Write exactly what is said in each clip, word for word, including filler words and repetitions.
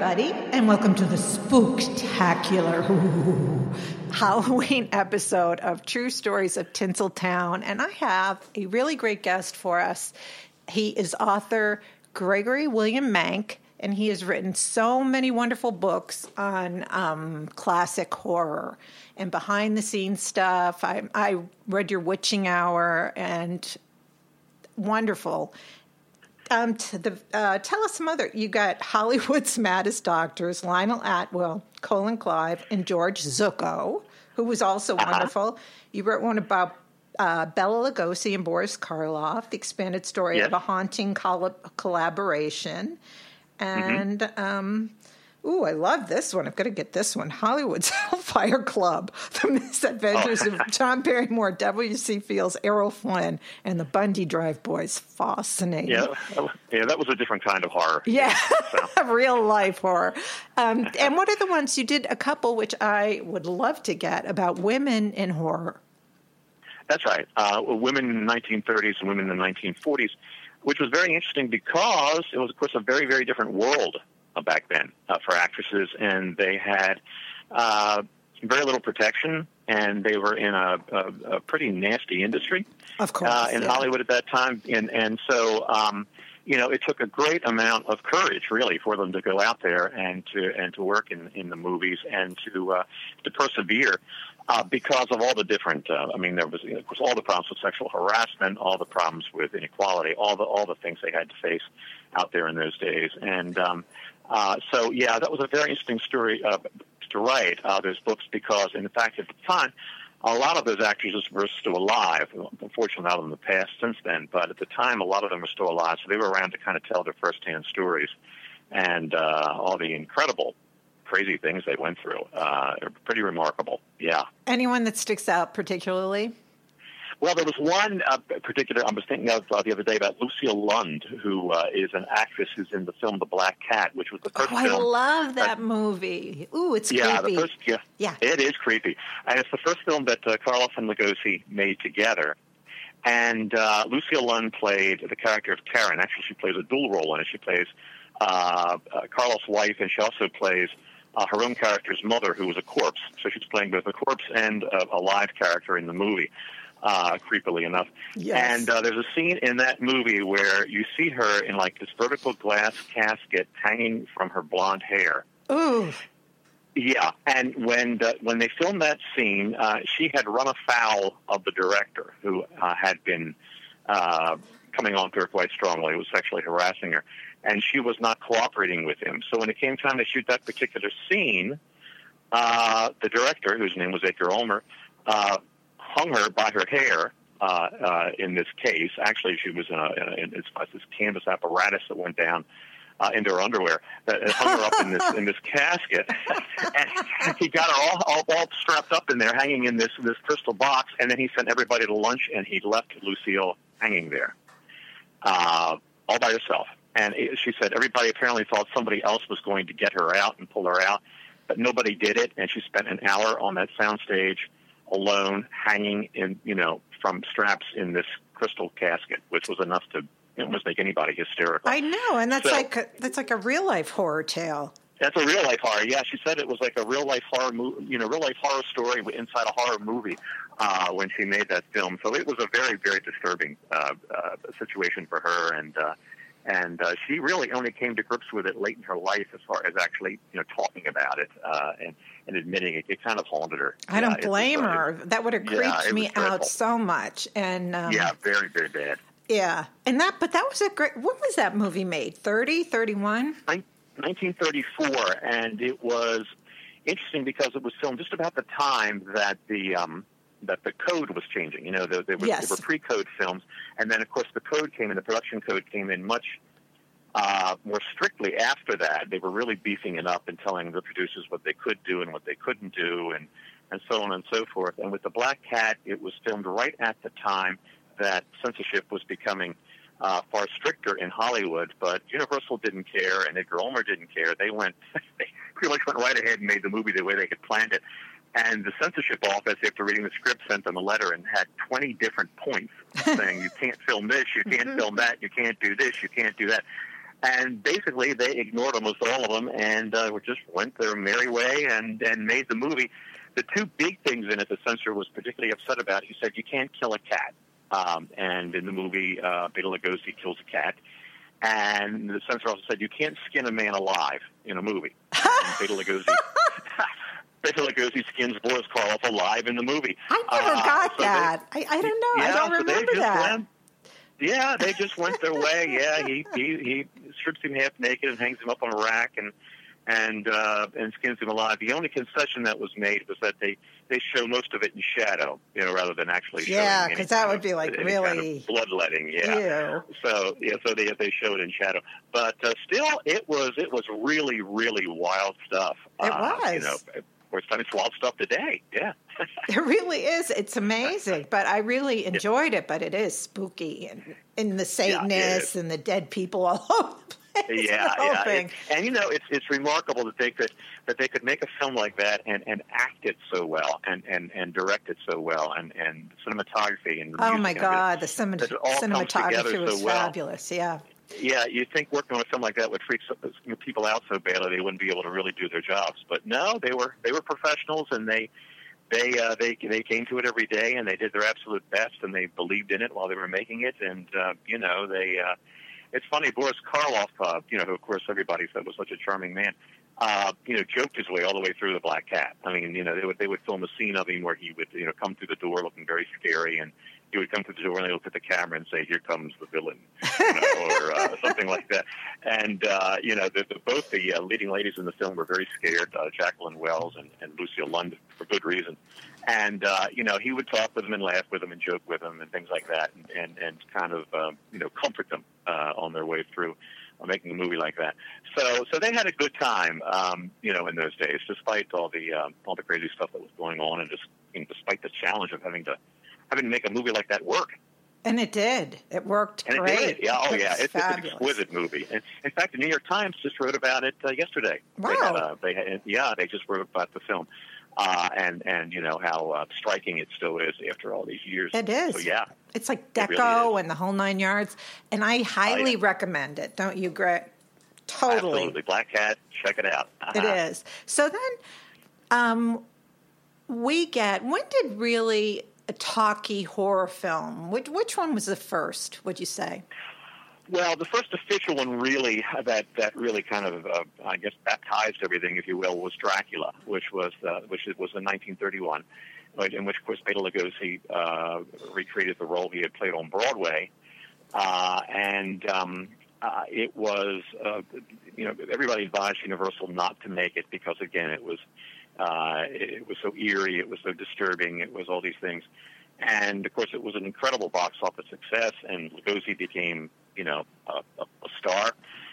everybody, and welcome to the spooktacular ooh, Halloween episode of True Stories of Tinseltown. And I have a really great guest for us. He is author Gregory William Mank, and he has written so many wonderful books on um, classic horror and behind-the-scenes stuff. I, I read your Witching Hour, and wonderful. Um, to the, uh, tell us some other. You got Hollywood's Maddest Doctors, Lionel Atwill, Colin Clive, and George Zucco, who was also uh-huh. wonderful. You wrote one about uh, Bela Lugosi and Boris Karloff, the expanded story yes. of a haunting coll- collaboration. And, mm-hmm. um, ooh, I love this one. I've got to get this one. Hollywood's Hellfire Club, The Misadventures oh. of John Barrymore, W C. Fields, Errol Flynn, and the Bundy Drive Boys. Fascinating. Yeah, yeah, that was a different kind of horror. Yeah, so. Real life horror. Um, and what are the ones you did? A couple, which I would love to get, about women in horror. That's right. Uh, women in the nineteen thirties and women in the nineteen forties, which was very interesting because it was, of course, a very, very different world uh, back then uh, for actresses, and they had uh, very little protection, and they were in a, a, a pretty nasty industry. Of course, uh, in yeah. Hollywood at that time, and and so um, you know, it took a great amount of courage, really, for them to go out there and to and to work in, in the movies and to uh, to persevere. Uh, because of all the different, uh, I mean, there was, of course, all the problems with sexual harassment, all the problems with inequality, all the all the things they had to face out there in those days. And um, uh, so, yeah, that was a very interesting story uh, to write, uh, those books, because, in fact, at the time, a lot of those actresses were still alive. Unfortunately, not in the past since then, but at the time, a lot of them were still alive, so they were around to kind of tell their firsthand stories and uh, all the incredible crazy things they went through. Uh, they're pretty remarkable. Yeah. Anyone that sticks out particularly? Well, there was one uh, particular I was thinking of uh, the other day about Lucille Lund, who uh, is an actress who's in the film The Black Cat, which was the first oh, film. I love that uh, movie. Ooh, it's yeah, creepy. The first, yeah, yeah, it is creepy. And it's the first film that uh, Karloff and Lugosi made together. And uh, Lucille Lund played the character of Karen. Actually, she plays a dual role in it. She plays uh, uh, Karloff's wife, and she also plays Uh, her own character's mother, who was a corpse. So she's playing both a corpse and a, a live character in the movie, uh, creepily enough. Yes. And uh, there's a scene in that movie where you see her in like this vertical glass casket hanging from her blonde hair. Ooh. Yeah, and when the, when they filmed that scene, uh, she had run afoul of the director, who uh, had been uh, coming on to her quite strongly, was sexually harassing her. And she was not cooperating with him. So when it came time to shoot that particular scene, uh, the director, whose name was Edgar Ulmer, uh, hung her by her hair uh, uh, in this case. Actually, she was in, a, in, a, in this, this canvas apparatus that went down uh, into her underwear. That hung her up in this in this casket. And he got her all, all, all strapped up in there, hanging in this, this crystal box. And then he sent everybody to lunch, and he left Lucille hanging there uh, all by herself. And she said everybody apparently thought somebody else was going to get her out and pull her out, but nobody did it. And she spent an hour on that soundstage alone, hanging in, you know, from straps in this crystal casket, which was enough to almost make anybody hysterical. I know, and that's so, like a, that's like a real life horror tale. That's a real life horror. Yeah, she said it was like a real life horror, mo- you know, real life horror story inside a horror movie uh, when she made that film. So it was a very, very disturbing uh, uh, situation for her, and. Uh, And uh, she really only came to grips with it late in her life, as far as actually, you know, talking about it uh, and, and admitting it. It kind of haunted her. I don't yeah, blame was, her. Uh, that would have creeped yeah, me out so much. And um, yeah, very, very bad. Yeah, and that, but that was a great. When was that movie made? thirty, thirty-one nineteen thirty-four, and it was interesting because it was filmed just about the time that the. Um, that the code was changing. You know, they, they, were, yes. they were pre-code films. And then, of course, the code came in, the production code came in much uh, more strictly after that. They were really beefing it up and telling the producers what they could do and what they couldn't do and, and so on and so forth. And with The Black Cat, it was filmed right at the time that censorship was becoming uh, far stricter in Hollywood. But Universal didn't care and Edgar Ulmer didn't care. They went, they pretty much went right ahead and made the movie the way they had planned it. And the censorship office, after reading the script, sent them a letter and had twenty different points saying, you can't film this, you can't film that, you can't do this, you can't do that. And basically, they ignored almost all of them and uh, just went their merry way and, and made the movie. The two big things in it the censor was particularly upset about, he said, you can't kill a cat. Um, and in the movie, uh, Bela Lugosi kills a cat. And the censor also said, you can't skin a man alive in a movie. And Bela Lugosi... Bela Lugosi skins Boris Karloff alive in the movie. I never uh, got so that. They, I, I don't know. Yeah, I don't so remember they just that. Went, yeah, they just went their way. Yeah, he, he he strips him half naked and hangs him up on a rack and and uh, and skins him alive. The only concession that was made was that they, they show most of it in shadow, you know, rather than actually showing. Yeah, because that would be like really kind of bloodletting. Yeah. Ew. So yeah, so they they showed it in shadow, but uh, still, it was it was really really wild stuff. It uh, was. You know, of course, it's wild stuff today. Yeah. It really is. It's amazing. But I really enjoyed it. But it is spooky and, and the Satanists yeah, and the dead people all over the place. Yeah, the whole yeah. thing. It, and you know, it's it's remarkable that they could that they could make a film like that and, and act it so well and, and, and direct it so well and, and cinematography and oh music my and God, the cin- cinematography was so well. fabulous. Yeah. Yeah, you'd think working on a film like that would freak some people out so badly they wouldn't be able to really do their jobs. But no, they were they were professionals, and they they uh, they they came to it every day, and they did their absolute best, and they believed in it while they were making it. And uh, you know, they uh, it's funny. Boris Karloff, uh, you know, who of course everybody said was such a charming man, uh, you know, joked his way all the way through The Black Cat. I mean, you know, they would they would film a scene of him where he would you know come through the door looking very scary, and he would come to the door and they look at the camera and say, "Here comes the villain," you know, or uh, something like that. And uh, you know, the, the, both the uh, leading ladies in the film were very scared, uh, Jacqueline Wells and, and Lucille Lund, for good reason. And uh, you know, he would talk with them and laugh with them and joke with them and things like that, and and, and kind of uh, you know comfort them uh, on their way through uh, making a movie like that. So so they had a good time, um, you know, in those days, despite all the um, all the crazy stuff that was going on, and just you know, despite the challenge of having to. having to make a movie like that work. And it did. It worked and great. It did. Yeah, oh, it yeah. It's, it's an exquisite movie. And in fact, the New York Times just wrote about it uh, yesterday. Wow. They had, uh, they had, yeah, they just wrote about the film. Uh, and, and, you know, how uh, striking it still is after all these years. It is. So, yeah. It's like Deco it really and the whole nine yards. And I highly oh, yeah. recommend it. Don't you, Greg? Totally. Absolutely. Black Cat, check it out. Uh-huh. It is. So then um, we get, when did really a talkie horror film, which, which one was the first, would you say? Well, the first official one really that, that really kind of, uh, I guess, baptized everything, if you will, was Dracula, which was uh, which was in nineteen thirty-one, in which, of course, Bela Lugosi uh, recreated the role he had played on Broadway. Uh, and um, uh, it was, uh, you know, everybody advised Universal not to make it because, again, it was uh, it was so eerie, it was so disturbing, it was all these things. And, of course, it was an incredible box office success, and Lugosi became, you know, a, a, a star.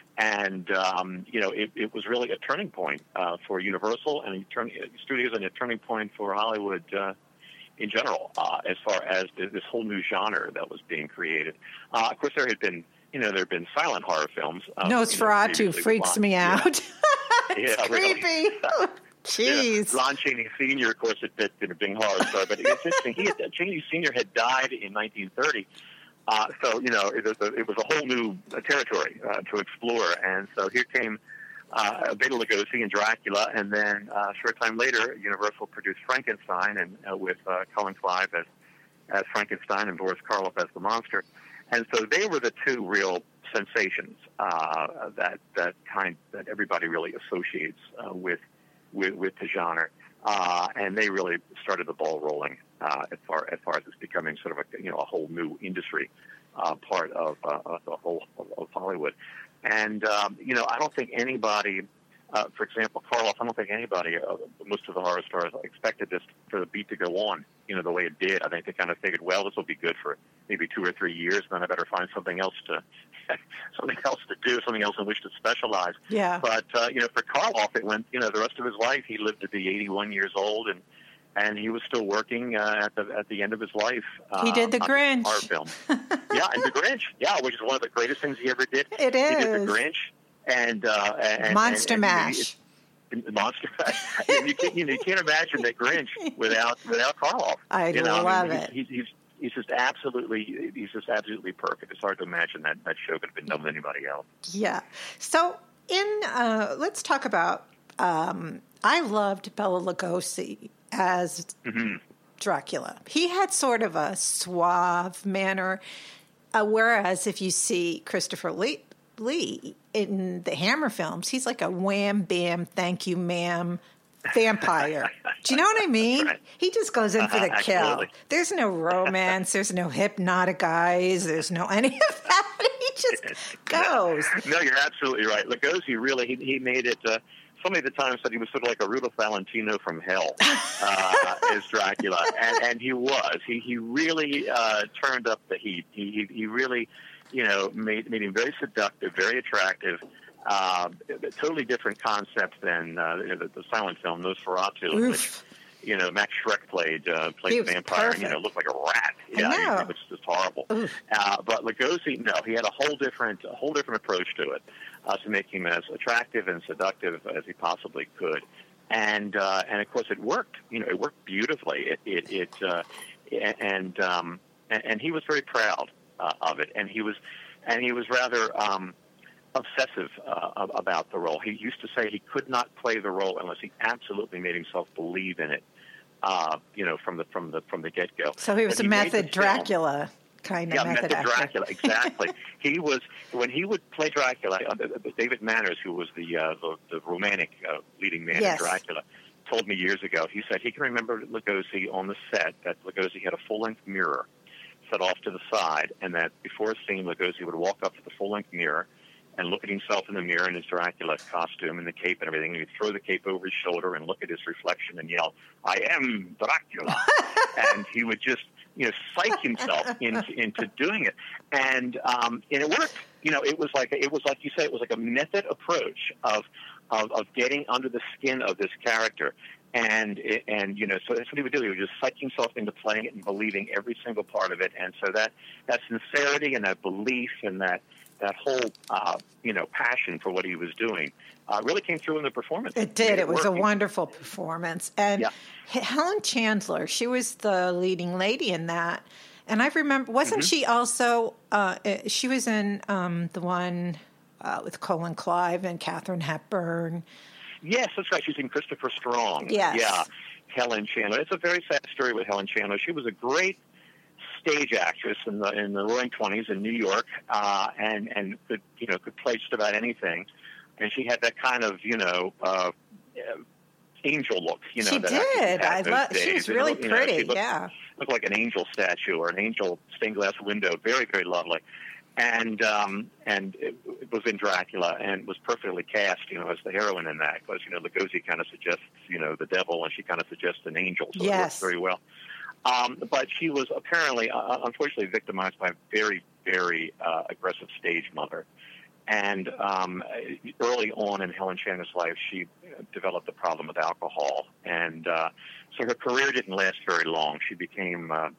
And, um, you know, it, it was really a turning point uh, for Universal and a turn, studios and a turning point for Hollywood uh, in general uh, as far as this whole new genre that was being created. Uh, of course, there had been, you know, there had been silent horror films. Uh, Nosferatu you know, freaks me out. Yeah, it's yeah, creepy. Really. Jeez. Yeah. Lon Chaney Senior, of course, had been a big horror star, but it's interesting. He had, Chaney Senior had died in nineteen thirty, uh, so you know it was a, it was a whole new uh, territory uh, to explore. And so here came uh, Bela Lugosi and Dracula, and then uh, a short time later, Universal produced Frankenstein, and uh, with uh, Colin Clive as as Frankenstein and Boris Karloff as the monster. And so they were the two real sensations uh, that that kind that everybody really associates uh, with. With, with the genre, uh, and they really started the ball rolling uh, as far as far as it's becoming sort of a you know a whole new industry uh, part of, uh, of the whole of, of Hollywood. And um, you know, I don't think anybody, uh, for example, Karloff, I don't think anybody, uh, most of the horror stars, expected this for the beat to go on, you know, the way it did. I think they kind of figured, well, this will be good for maybe two or three years, then I better find something else to. something else to do, something else in which to specialize. Yeah. But, uh, you know, for Karloff, it went, you know, the rest of his life, he lived to be eighty-one years old, and and he was still working uh, at the at the end of his life. Uh, he did The Grinch. Horror film. Yeah, and The Grinch, yeah, which is one of the greatest things he ever did. It is. He did The Grinch, and... Uh, and Monster and, and, Mash. And, and, Monster Mash. you, can't, you, know, you can't imagine that Grinch without without Karloff. I you know, love I mean, it. He, he's he's just absolutely he's just absolutely perfect. It's hard to imagine that that show could have been done with anybody else. Yeah. So in uh, let's talk about. Um, I loved Bela Lugosi as mm-hmm. Dracula. He had sort of a suave manner, uh, whereas if you see Christopher Lee, Lee in the Hammer films, he's like a wham bam, thank you, ma'am. Vampire. Do you know what I mean? Right. He just goes in for the uh, kill. absolutely. There's no romance. There's no hypnotic eyes. There's no any of that. He just goes. No, you're absolutely right. Lugosi really, he, he made it, uh, somebody at the time said he was sort of like a Rudolph Valentino from hell uh, as Dracula. And, and he was. He, he really uh, turned up the heat. He, he, he really, you know, made, made him very seductive, very attractive. Uh, a totally different concept than uh, the, the silent film Nosferatu, in which, you know, Max Schreck played uh, played the vampire. Perfect. You know, looked like a rat. Yeah, I know. It was just horrible. Uh, but Lugosi, no, he had a whole different a whole different approach to it uh, to make him as attractive and seductive as he possibly could, and uh, and of course it worked. You know, it worked beautifully. It it, it uh, and, um, and and he was very proud uh, of it, and he was and he was rather. Um, obsessive uh, about the role. He used to say he could not play the role unless he absolutely made himself believe in it. Uh, you know, from the from the from the get go. So he was but a he method Dracula kind of yeah, method, method actor. Dracula. Exactly. He was when he would play Dracula. Uh, David Manners, who was the uh, the, the romantic uh, leading man yes. in Dracula, told me years ago. He said he can remember Lugosi on the set that Lugosi had a full length mirror set off to the side, and that before a scene, Lugosi would walk up to the full length mirror and look at himself in the mirror in his Dracula costume and the cape and everything, and he'd throw the cape over his shoulder and look at his reflection and yell, "I am Dracula." And he would just, you know, psych himself into, into doing it. And um, and it worked. You know, it was like, it was like you said, it was like a method approach of, of, of getting under the skin of this character. And, it, and you know, so that's what he would do. He would just psych himself into playing it and believing every single part of it. And so that, that sincerity and that belief and that, that whole, uh, you know, passion for what he was doing uh, really came through in the performance. It did. It, it was work. a wonderful performance. And yeah. Helen Chandler, she was the leading lady in that. And I remember, wasn't mm-hmm. she also, uh, she was in um, the one uh, with Colin Clive and Katharine Hepburn. Yes, that's right. She's in Christopher Strong. Yes. Yeah, Helen Chandler. It's a very sad story with Helen Chandler. She was a great stage actress in the in the Roaring Twenties in New York, uh, and and could you know could play just about anything, and she had that kind of you know uh, angel look. You know, she that did. I love. Days. She was really you know, pretty. She looked, yeah, looked like an angel statue or an angel stained glass window. Very very lovely, and um, and it, it was in Dracula and was perfectly cast. You know, as the heroine in that, because you know Lugosi kind of suggests you know the devil, and she kind of suggests an angel. So yes. it works very well. Um, but she was apparently, uh, unfortunately, victimized by a very, very uh, aggressive stage mother. And um, early on in Helen Chandler's life, she developed a problem with alcohol. And uh, so her career didn't last very long. She became uh,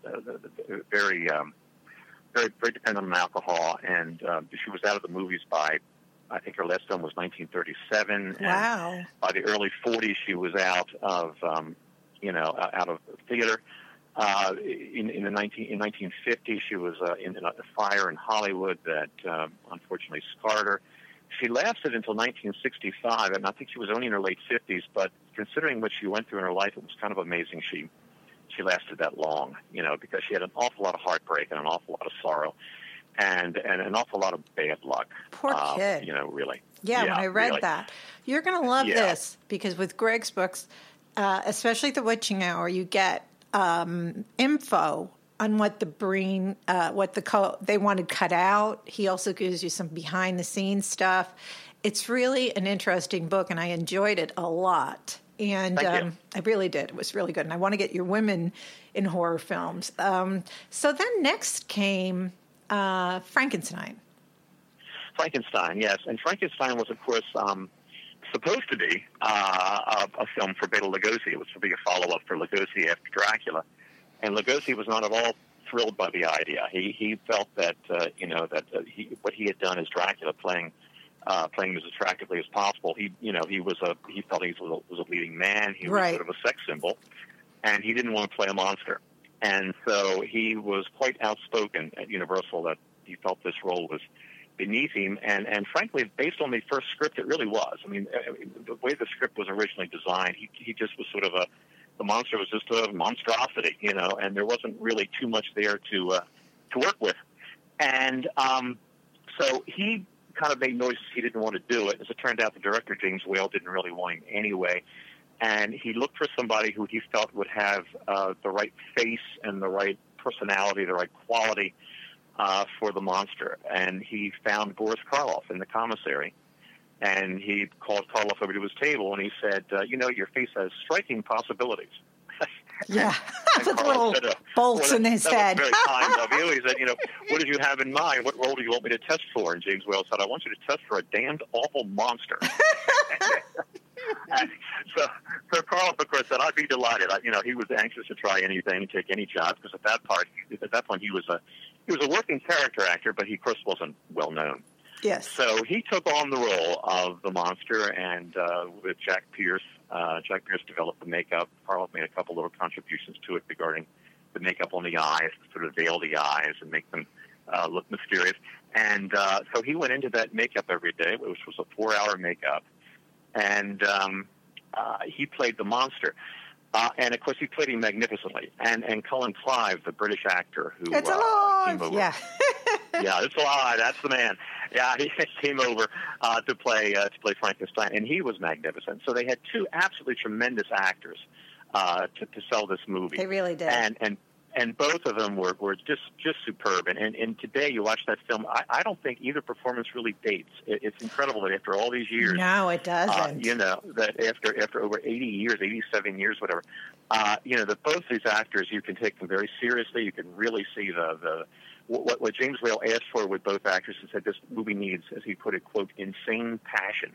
very, um, very, very dependent on alcohol. And uh, she was out of the movies by, I think her last film was nineteen thirty-seven. Wow. And by the early forties, she was out of, um, you know, out of theater. Uh, in, in the nineteen in nineteen fifty, she was uh, in, in a fire in Hollywood that uh, unfortunately scarred her. She lasted until nineteen sixty-five, and I think she was only in her late fifties. But considering what she went through in her life, it was kind of amazing she she lasted that long. You know, because she had an awful lot of heartbreak and an awful lot of sorrow, and and an awful lot of bad luck. Poor uh, kid. You know, really. Yeah, yeah when I read really. that, you're going to love yeah. this because with Greg's books, uh, especially The Witching Hour, you get Um, info on what the Breen, uh, what the co- they wanted cut out. He also gives you some behind the scenes stuff. It's really an interesting book, and I enjoyed it a lot. And um, I really did. It was really good. And I want to get your women in horror films. Um, so then next came uh, Frankenstein. Frankenstein, yes, and Frankenstein was, of course. Um, supposed to be uh, a, a film for Bela Lugosi. It was to be a follow-up for Lugosi after Dracula. And Lugosi was not at all thrilled by the idea. He he felt that, uh, you know, that uh, he, what he had done as Dracula, playing uh, playing as attractively as possible, he, you know, he was a, he felt he was a, was a leading man. He was right. sort of a sex symbol. And he didn't want to play a monster. And so he was quite outspoken at Universal that he felt this role was beneath him. And, and frankly, based on the first script, it really was. I mean, the way the script was originally designed, he, he just was sort of a, the monster was just a monstrosity, you know, and there wasn't really too much there to, uh, to work with. And um, so he kind of made noises he didn't want to do it. As it turned out, the director, James Whale, didn't really want him anyway. And he looked for somebody who he felt would have uh, the right face and the right personality, the right quality uh, for the monster. And he found Boris Karloff in the commissary. And he called Karloff over to his table, and he said, uh, you know, your face has striking possibilities. Yeah, and with little said, uh, bolts well, in his that head. was very kind of you. He said, you know, what did you have in mind? What role do you want me to test for? And James Whale said, I want you to test for a damned awful monster. And so, so Karloff, of course, said, I'd be delighted. I, you know, he was anxious to try anything, take any job, because at that part, at that point, he was a he was a working character actor, but he, of course, wasn't well known. Yes. So he took on the role of the monster, and uh, with Jack Pierce, uh, Jack Pierce developed the makeup. Karloff made a couple little contributions to it regarding the makeup on the eyes, to sort of veil the eyes and make them uh, look mysterious. And uh, so he went into that makeup every day, which was a four-hour makeup, and um, uh, he played the monster. Uh, and, of course, he played him magnificently. And and Colin Clive, the British actor who it's uh, alive. came over. Yeah. Yeah, it's alive. That's the man. Yeah, he came over uh, to play uh, to play Frankenstein, and he was magnificent. So they had two absolutely tremendous actors uh, to, to sell this movie. They really did. And and and both of them were, were just, just superb. And, and and today you watch that film, I, I don't think either performance really dates. It, it's incredible that after all these years, no, it doesn't. Uh, you know, that after after over eighty years, eighty-seven years, whatever, uh, you know, that both these actors, you can take them very seriously. You can really see the the what, what James Whale asked for with both actors and said this movie needs, as he put it, quote, insane passion.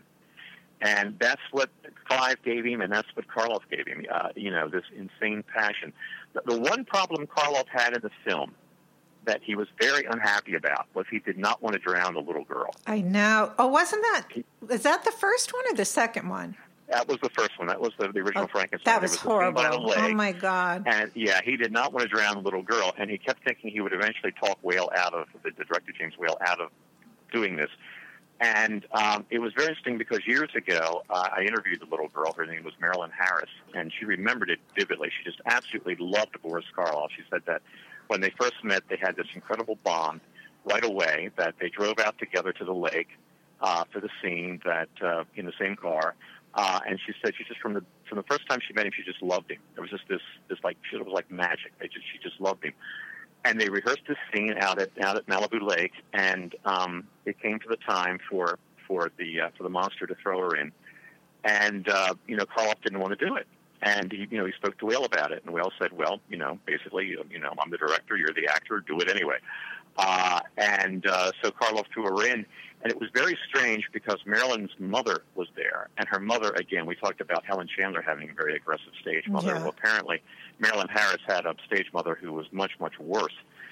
And that's what Clive gave him, and that's what Karloff gave him, uh, you know, this insane passion. The, the one problem Karloff had in the film that he was very unhappy about was he did not want to drown the little girl. I know. Oh, wasn't that, is that the first one or the second one? That was the first one. That was the, the original oh, Frankenstein. That was, was horrible. Oh, my God. And, yeah, he did not want to drown the little girl, and he kept thinking he would eventually talk Whale out of, the, the director James Whale, out of doing this. And um, it was very interesting because years ago, uh, I interviewed the little girl. Her name was Marilyn Harris, and she remembered it vividly. She just absolutely loved Boris Karloff. She said that when they first met, they had this incredible bond right away, that they drove out together to the lake uh, for the scene that uh, in the same car. Uh, and she said she just from the from the first time she met him, she just loved him. There was just this this like it was like magic. They just she just loved him. And they rehearsed this scene out at out at Malibu Lake, and um, it came to the time for for the uh, for the monster to throw her in, and uh, you know Karloff didn't want to do it, and he you know he spoke to Whale about it, and Whale said, well, you know, basically, you know, I'm the director, you're the actor, do it anyway, uh, and uh, so Karloff threw her in, and it was very strange because Marilyn's mother was there, and her mother, again, we talked about Helen Chandler having a very aggressive stage mother. Yeah. Well, apparently Marilyn Harris had a stage mother who was much, much worse,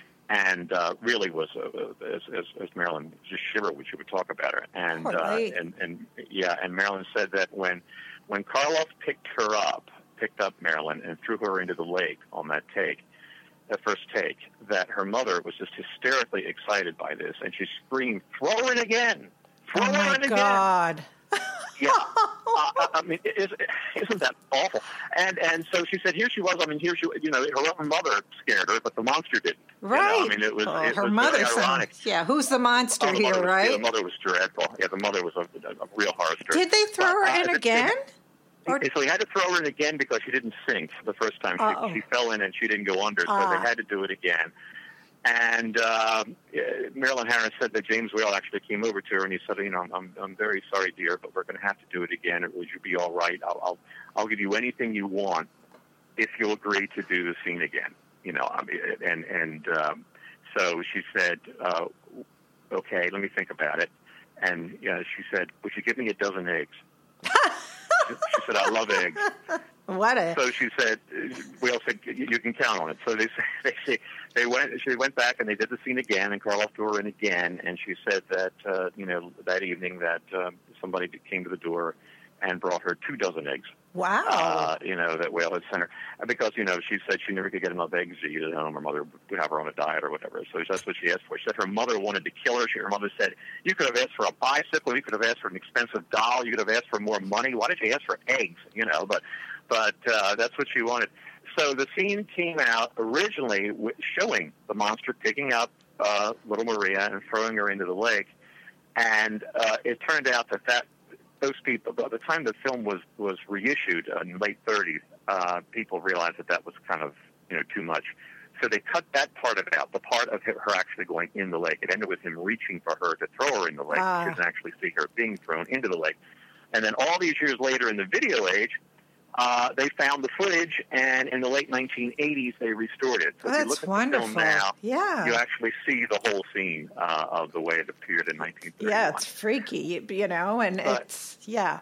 and uh, really was, uh, as, as, as Marilyn just shivered when she would talk about her. And, uh, and and yeah, and Marilyn said that when when Karloff picked her up, picked up Marilyn and threw her into the lake on that take, the first take, that her mother was just hysterically excited by this, and she screamed, "Throw her in again! Throw oh her my in God. again!" Yeah, uh, I mean, is, isn't that awful? And and so she said, here she was. I mean, here she, you know, her own mother scared her, but the monster didn't. Right. You know? I mean, it was, oh, it her was mother very ironic. Sounds, yeah, who's the monster oh, the here, was, right? Yeah, the mother was dreadful. Yeah, the mother was a, a real horror story. Did they throw but, her in uh, again? Or, so he had to throw her in again because she didn't sink the first time. She, she fell in and she didn't go under, so uh. they had to do it again. And uh, Marilyn Harris said that James Whale actually came over to her and he said, you know, I'm I'm very sorry, dear, but we're going to have to do it again. Would you be all right? I'll I'll, I'll give you anything you want if you'll agree to do the scene again. You know, I mean, and and um, so she said, uh, okay, let me think about it. And yeah, she said, would you give me a dozen eggs? She said, I love eggs. What a... So she said, Whale said, you can count on it. So they they they went. She went back and they did the scene again, and Karloff threw her in again. And she said that uh, you know that evening that um, somebody came to the door and brought her two dozen eggs. Wow. Uh, you know, that Whalehead Center. Because, you know, she said she never could get enough eggs to eat at home. Her mother would have her on a diet or whatever. So that's what she asked for. She said her mother wanted to kill her. She, her mother said, you could have asked for a bicycle. You could have asked for an expensive doll. You could have asked for more money. Why did you ask for eggs? You know, but but uh, that's what she wanted. So the scene came out originally showing the monster picking up uh, little Maria and throwing her into the lake. And uh, it turned out that, that those people, by the time the film was, was reissued in the late thirties, uh, people realized that that was kind of, you know, too much. So they cut that part of it out, the part of her actually going in the lake. It ended with him reaching for her to throw her in the lake. Uh. You didn't actually see her being thrown into the lake. And then all these years later in the video age, uh, they found the footage, and in the late nineteen eighties, they restored it. So oh, if you that's look at wonderful. the film now, yeah. you actually see the whole scene uh, of the way it appeared in nineteen thirty-one. Yeah, it's freaky, you know, and but, it's, yeah.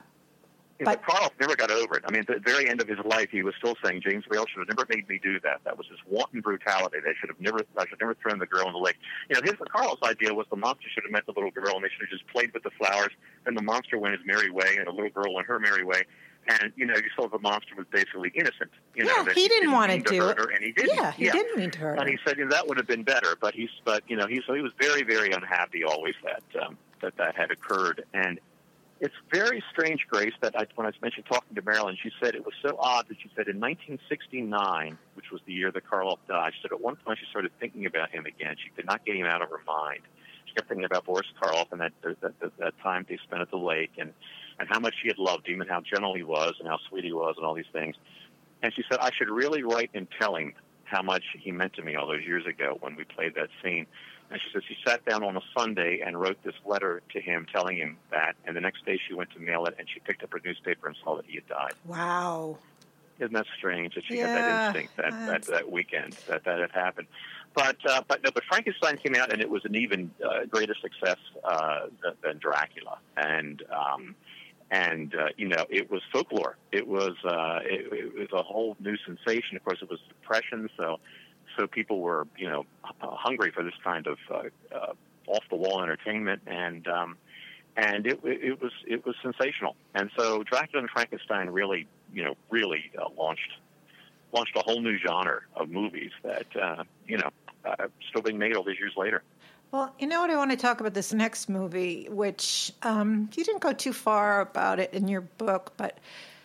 But Karloff never got over it. I mean, at the very end of his life, he was still saying, James Whale should have never made me do that. That was just wanton brutality. They should have never, I should have never thrown the girl in the lake. You know, his, Karloff's idea was the monster should have met the little girl, and they should have just played with the flowers, and the monster went his merry way, and the little girl went her merry way. And, you know, you saw the monster was basically innocent. You yeah, know, that he, he didn't, didn't want to do it. Her, and he didn't. Yeah, he yeah. didn't mean to hurt her. And he said, you know, that would have been better. But, he's, but you know, he, so he was very, very unhappy always that um, that, that had occurred. And it's very strange, Grace, that I, when I mentioned talking to Marilyn, she said it was so odd that she said in nineteen sixty-nine, which was the year that Karloff died, she said at one point she started thinking about him again. She could not get him out of her mind. She kept thinking about Boris Karloff and that, that, that, that time they spent at the lake and, and how much she had loved him and how gentle he was and how sweet he was and all these things. And she said, I should really write and tell him how much he meant to me all those years ago when we played that scene. And she said she sat down on a Sunday and wrote this letter to him telling him that. And the next day she went to mail it, and she picked up her newspaper and saw that he had died. Wow. Isn't that strange that she yeah, had that instinct that, that, that weekend that that had happened? But uh, but no, but Frankenstein came out, and it was an even uh, greater success uh, than, than Dracula. And um, and uh, you know, it was folklore. It was uh, it, it was a whole new sensation. Of course, it was Depression, so. So people were, you know, hungry for this kind of uh, uh, off-the-wall entertainment, and um, and it, it was it was sensational. And so Dracula and Frankenstein really, you know, really uh, launched launched a whole new genre of movies that uh, you know uh, still being made all these years later. Well, you know what, I want to talk about this next movie, which um, you didn't go too far about it in your book, but.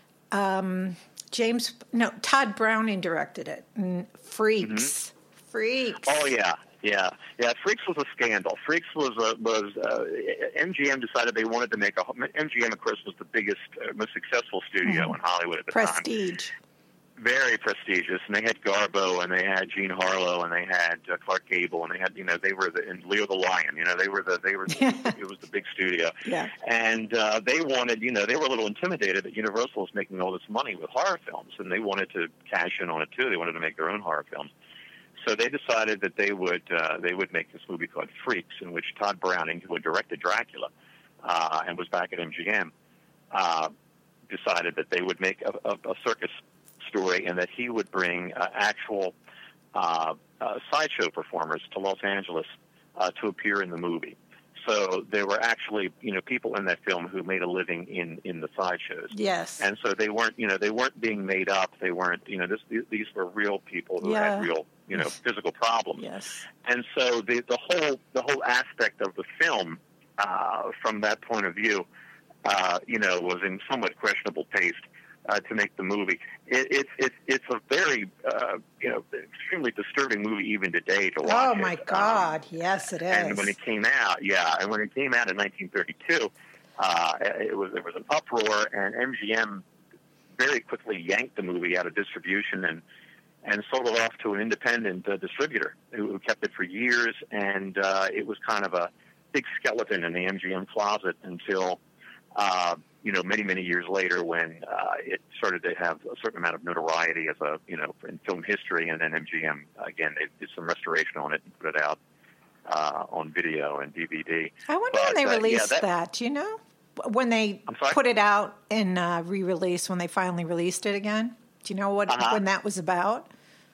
Um, James, no, Todd Browning directed it. And Freaks, mm-hmm. Freaks. Oh yeah, yeah, yeah. Freaks was a scandal. Freaks was a, was uh, M G M decided they wanted to make a. M G M, of course, was the biggest, uh, most successful studio mm-hmm. in Hollywood at the Prestige. time. Prestige. Very prestigious, and they had Garbo, and they had Jean Harlow, and they had uh, Clark Gable, and they had, you know, they were the and Leo the Lion, you know, they were the they were the, it was the big studio, yeah. And uh, they wanted, you know, they were a little intimidated that Universal was making all this money with horror films, and they wanted to cash in on it too. They wanted to make their own horror films, so they decided that they would uh, they would make this movie called Freaks, in which Todd Browning, who had directed Dracula, uh, and was back at M G M, uh, decided that they would make a, a, a circus story, and that he would bring uh, actual uh, uh, sideshow performers to Los Angeles uh, to appear in the movie. So there were actually, you know, people in that film who made a living in, in the sideshows. Yes. And so they weren't, you know, they weren't being made up. They weren't, you know, this, these were real people who yeah. had real, you know, physical problems. Yes. And so the the whole the whole aspect of the film, uh, from that point of view, uh, you know, was in somewhat questionable taste. Uh, to make the movie, it, it's it's it's a very uh, you know extremely disturbing movie even today to watch. Oh my it. God! Um, yes, it is. And when it came out, yeah, and when it came out in nineteen thirty-two, uh, it was there was an uproar, and M G M very quickly yanked the movie out of distribution and and sold it off to an independent uh, distributor who, who kept it for years, and uh, it was kind of a big skeleton in the M G M closet until. Uh, you know, many, many years later when uh, it started to have a certain amount of notoriety as a, you know, in film history, and then M G M, again, they did some restoration on it and put it out uh, on video and D V D. I wonder but, when they uh, released yeah, that, that, do you know? When they put it out in uh, re-release, when they finally released it again? Do you know what uh-huh. when that was about?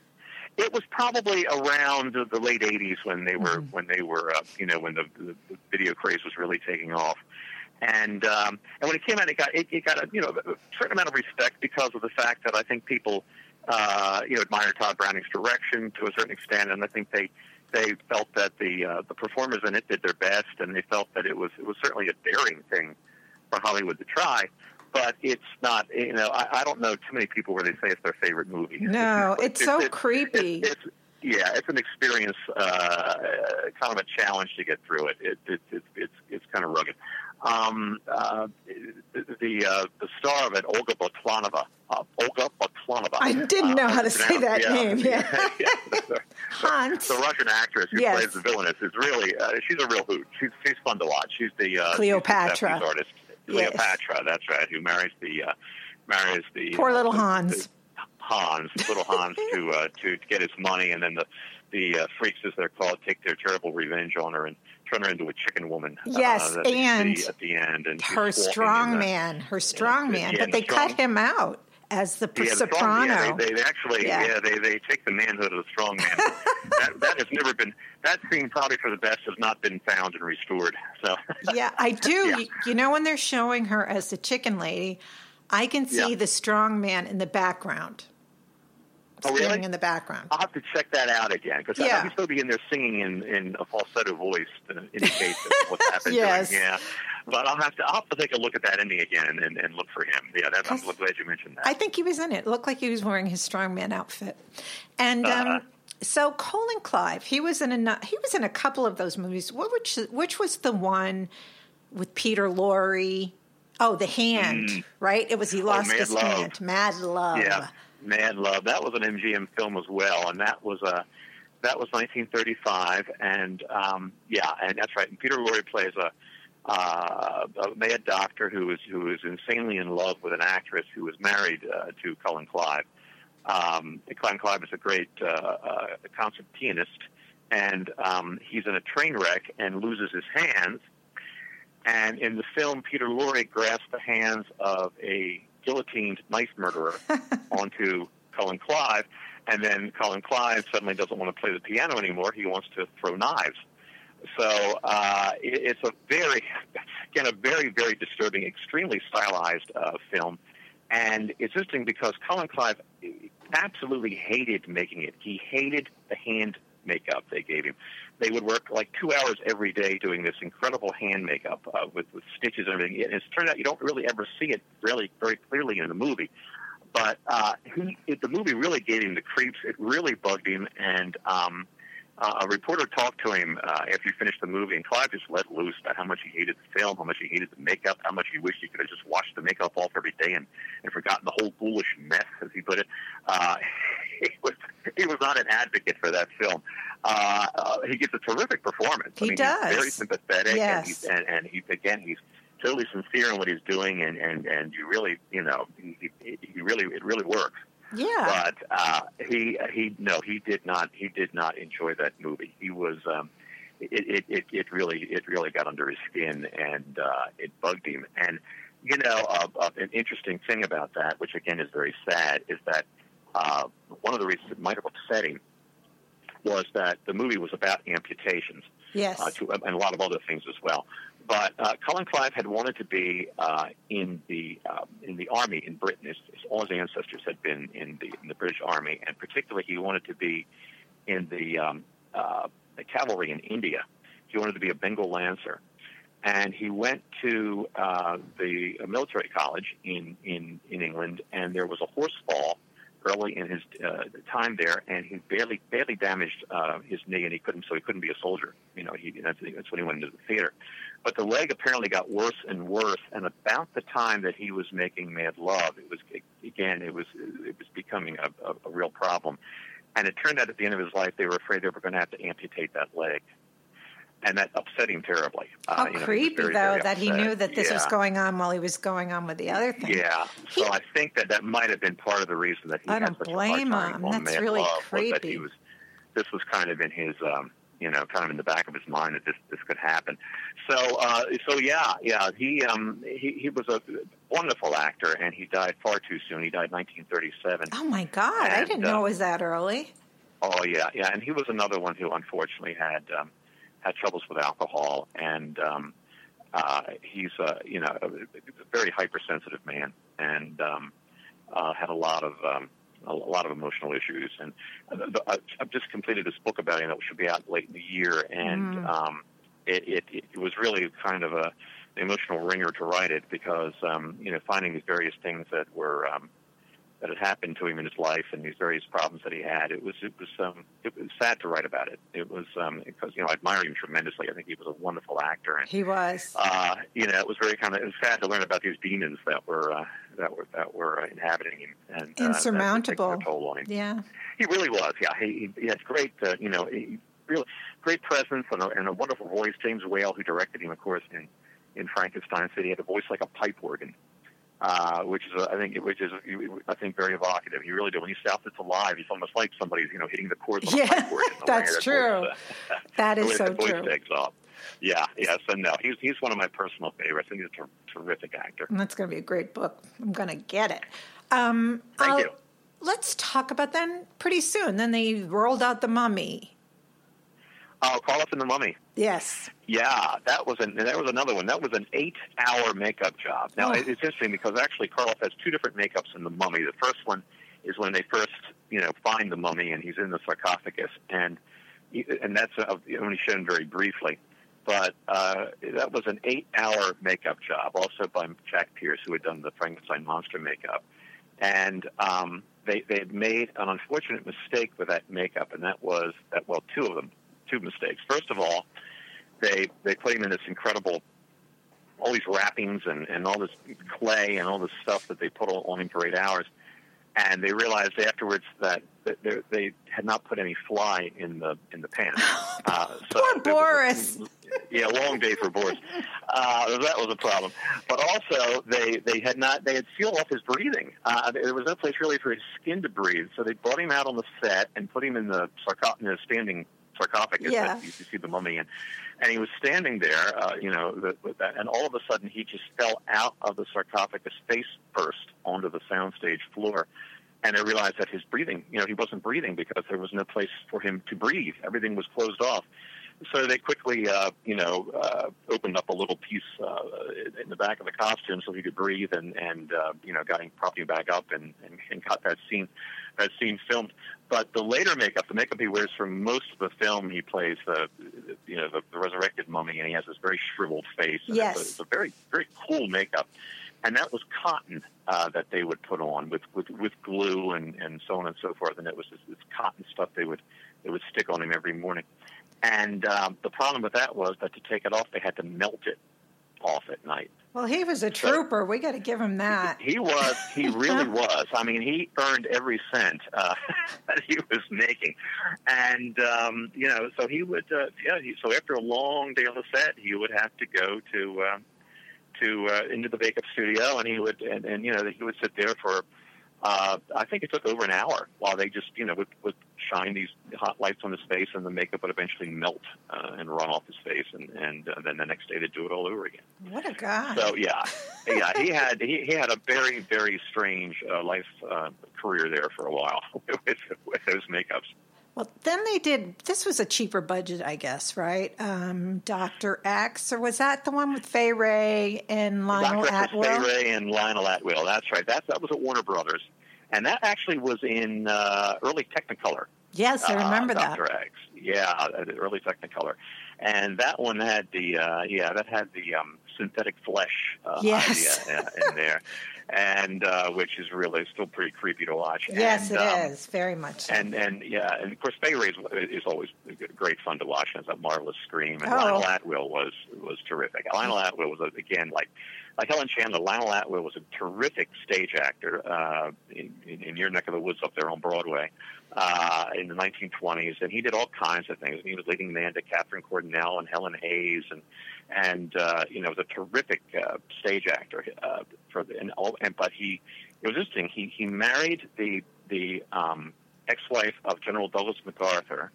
It was probably around the late eighties when they were, mm-hmm. when they were, uh, you know, when the, the, the video craze was really taking off. And um, and when it came out, it got it, it got a you know a certain amount of respect because of the fact that I think people uh, you know admire Todd Browning's direction to a certain extent, and I think they they felt that the uh, the performers in it did their best, and they felt that it was it was certainly a daring thing for Hollywood to try. But it's not, you know, I, I don't know too many people where they say it's their favorite movie. No, it's, it's so it's, creepy. It's, it's, yeah, it's an experience, uh, kind of a challenge to get through it. It, it, it it's it's kind of rugged. Um, uh, the uh, the star of it, Olga Baklanova. Uh, Olga Baklanova. I didn't know uh, how to say that yeah, name. Yeah, yeah. the, Hans. The, the Russian actress who yes. plays the villainess is really uh, she's a real hoot. She's she's fun to watch. She's the uh, Cleopatra she's the artist. Cleopatra, yes. That's right. Who marries the uh, marries the poor uh, little the, Hans. The, Hans, little Hans, to uh, to to get his money, and then the the uh, freaks, as they're called, take their terrible revenge on her and turn her into a chicken woman. Yes, uh, and at the end, and her strong man, her strong man, but they strong, cut him out as the yeah, soprano. The strong, yeah, they, they actually, yeah. yeah, they they take the manhood of the strong man. that, that has never been. That scene, probably for the best, has not been found and restored. So yeah, I do. yeah. You, you know, when they're showing her as the chicken lady, I can see yeah. the strong man in the background. Oh, really? In the background. I'll have to check that out again because yeah. I, I still be in there singing in, in a falsetto voice to indicate what's happened. Yes. During, yeah, but I'll have to I'll have to take a look at that ending again and, and look for him. Yeah, that's, I'm glad you mentioned that. I think he was in it. It looked like he was wearing his strongman outfit, and. Um, uh, So Colin Clive, he was in a he was in a couple of those movies. What which which was the one with Peter Lorre? Oh, The Hand, mm. right? It was he lost oh, his Love. hand. Mad Love. Yeah, Mad Love. That was an M G M film as well, and that was a that was nineteen thirty-five, and um, yeah, and that's right. And Peter Lorre plays a, uh, a mad doctor who is who is insanely in love with an actress who is married uh, to Colin Clive. Um, Colin Clive is a great uh, uh, concert pianist, and um, he's in a train wreck and loses his hands. And in the film, Peter Lorre grasps the hands of a guillotined knife murderer onto Colin Clive, and then Colin Clive suddenly doesn't want to play the piano anymore. He wants to throw knives. So uh, it, it's a very, again, a very, very disturbing, extremely stylized uh, film. And it's interesting because Colin Clive absolutely hated making it. He hated the hand makeup they gave him. They would work like two hours every day doing this incredible hand makeup uh, with, with stitches and everything. And it's turned out you don't really ever see it really very clearly in the movie. But uh, he, it, the movie really gave him the creeps. It really bugged him. And um, uh, a reporter talked to him uh, after he finished the movie, and Clive just let loose about how much he hated the film, how much he hated the makeup, how much he wished he could have just washed the makeup off every day and, and forgotten the whole ghoulish mess, as he put it. Uh, he was he was not an advocate for that film. Uh, uh, he gives a terrific performance. He I mean, does. He's very sympathetic, yes. and, he's, and and he again he's totally sincere in what he's doing, and, and, and you really you know he, he really it really works. Yeah. But uh, he he no he did not he did not enjoy that movie. He was um, it, it it really it really got under his skin, and uh, it bugged him. And you know uh, uh, an interesting thing about that, which again is very sad, is that uh, one of the reasons it might have upset him was that the movie was about amputations. Yes. Uh, to, and a lot of other things as well. But uh, Colin Clive had wanted to be uh, in the uh, in the army in Britain. His, his, all his ancestors had been in the in the British Army, and particularly he wanted to be in the, um, uh, the cavalry in India. He wanted to be a Bengal Lancer, and he went to uh, the military college in, in in England, and there was a horse fall early in his uh, time there, and he barely barely damaged uh, his knee, and he couldn't so he couldn't be a soldier. You know, he that's, that's when he went into the theater. But the leg apparently got worse and worse, and about the time that he was making Mad Love, it was again it was it was becoming a, a, a real problem. And it turned out at the end of his life, they were afraid they were going to have to amputate that leg, and that upset him terribly. How uh, you know, creepy, very, though, very that he knew that this yeah. was going on while he was going on with the other thing. Yeah, He, so I think that that might have been part of the reason that he I had don't such blame a hard time him. on That's Mad really Love, creepy. was that he was, this was kind of in his, um, you know, kind of in the back of his mind that this this could happen. So, uh, so yeah, yeah, he um he he was a wonderful actor, and he died far too soon. He died in nineteen thirty-seven. Oh my God, and, I didn't uh, know it was that early. Oh yeah, yeah, and he was another one who unfortunately had um, had troubles with alcohol, and um, uh, he's uh, you know a, a very hypersensitive man, and um, uh, had a lot of um, a lot of emotional issues. And uh, I've just completed this book about him that should be out late in the year, and Mm. um, it, it, it was really kind of a an emotional ringer to write it because um, you know finding these various things that were um, that had happened to him in his life and these various problems that he had. It was it was um, it was sad to write about it. It was um, because you know I admire him tremendously. I think he was a wonderful actor, and He was. uh, you know it was very kind of it was sad to learn about these demons that were uh, that were that were uh, inhabiting him and uh, Insurmountable. that were taking their toll on him. Yeah. He really was. Yeah, he, he had great uh, you know he, really great presence and a, and a wonderful voice. James Whale, who directed him, of course, in in Frankenstein City, had a voice like a pipe organ. Uh, which is, uh, I think, which is, I think, very evocative. You really do. When he sounds it's alive, it's almost like somebody's, you know, hitting the chords on Yeah, a pipe organ. that's true. Voice, uh, That is the way so the voice true. takes off. Yeah, yeah. So no, he's he's one of my personal favorites. I think he's a ter- terrific actor. And that's going to be a great book. I'm going to get it. Um, Thank I'll- you. Let's talk about then pretty soon. Then they rolled out The Mummy. Oh, Karloff and the Mummy. Yes. Yeah, that was an that was another one. That was an eight-hour makeup job. Now Oh. it's interesting because actually Karloff has two different makeups in the Mummy. The first one is when they first you know find the mummy and he's in the sarcophagus, and and that's uh, only shown very briefly. But uh, that was an eight-hour makeup job, also by Jack Pierce, who had done the Frankenstein monster makeup, and um, they they had made an unfortunate mistake with that makeup, and that was that well two of them. Two mistakes. First of all, they they put him in this incredible, all these wrappings and, and all this clay and all this stuff that they put on him for eight hours, and they realized afterwards that, that they, they had not put any fly in the in the pan. Uh, so Poor it was a- Boris. yeah, long day for Boris. Uh, that was a problem. But also, they, they had not they had sealed off his breathing. Uh, there was no place really for his skin to breathe, so they brought him out on the set and put him in the sarcoph- in the standing sarcophagus Yeah. that you see the mummy in. And he was standing there, uh, you know, the, with that, and all of a sudden he just fell out of the sarcophagus face first onto the soundstage floor. And they realized that his breathing, you know, he wasn't breathing because there was no place for him to breathe. Everything was closed off. So they quickly, uh, you know, uh, opened up a little piece uh, in the back of the costume so he could breathe, and, and uh, you know, got him, propped him back up, and, and, and got that scene, that scene filmed. But the later makeup, the makeup he wears for most of the film, he plays the, you know, the, the resurrected mummy, and he has this very shriveled face. And Yes. it's, a, it's a very, very cool makeup. And that was cotton uh, that they would put on with, with, with glue and, and so on and so forth. And it was this, this cotton stuff they would they would stick on him every morning. And um, the problem with that was that to take it off, they had to melt it off at night. Well, he was a trooper. We got to give him that. He was. He really was. I mean, he earned every cent uh, that he was making, and um, you know, so he would. Uh, yeah. He, so after a long day on the set, he would have to go to uh, to uh, into the makeup studio, and he would, and, and you know, he would sit there for. Uh, I think it took over an hour while they just, you know, would, would shine these hot lights on his face, and the makeup would eventually melt uh, and run off his face, and, and uh, then the next day they'd do it all over again. What a guy. So yeah, yeah, he had he, he had a very very strange uh, life uh, career there for a while with, with those makeups. Well, then they did, this was a cheaper budget, I guess, right? Um, Doctor X, or was that the one with Fay Wray and Lionel Doctor Atwill? Fay Wray and Lionel Atwill. That's right. That that was at Warner Brothers, and that actually was in uh, early Technicolor. Yes, I remember uh, that. Doctor X. Yeah, uh, early Technicolor, and that one had the uh, yeah that had the um, synthetic flesh uh, Yes. idea in, in there, and uh, which is really still pretty creepy to watch. Yes, and, it um, is, very much so. And and yeah, and of course Fay Wray is, is always great fun to watch. It's a marvelous scream, and Oh. Lionel Atwill was was terrific. Lionel Atwill was again like like Helen Chandler. Lionel Atwill was a terrific stage actor uh, in, in, in your neck of the woods up there on Broadway uh, in the nineteen twenties, and he did all kinds of things. He was leading man to Catherine Cornell and Helen Hayes, and and uh, you know was a terrific uh, stage actor uh, for the, and all. And but he it was interesting. He he married the the um, ex-wife of General Douglas MacArthur,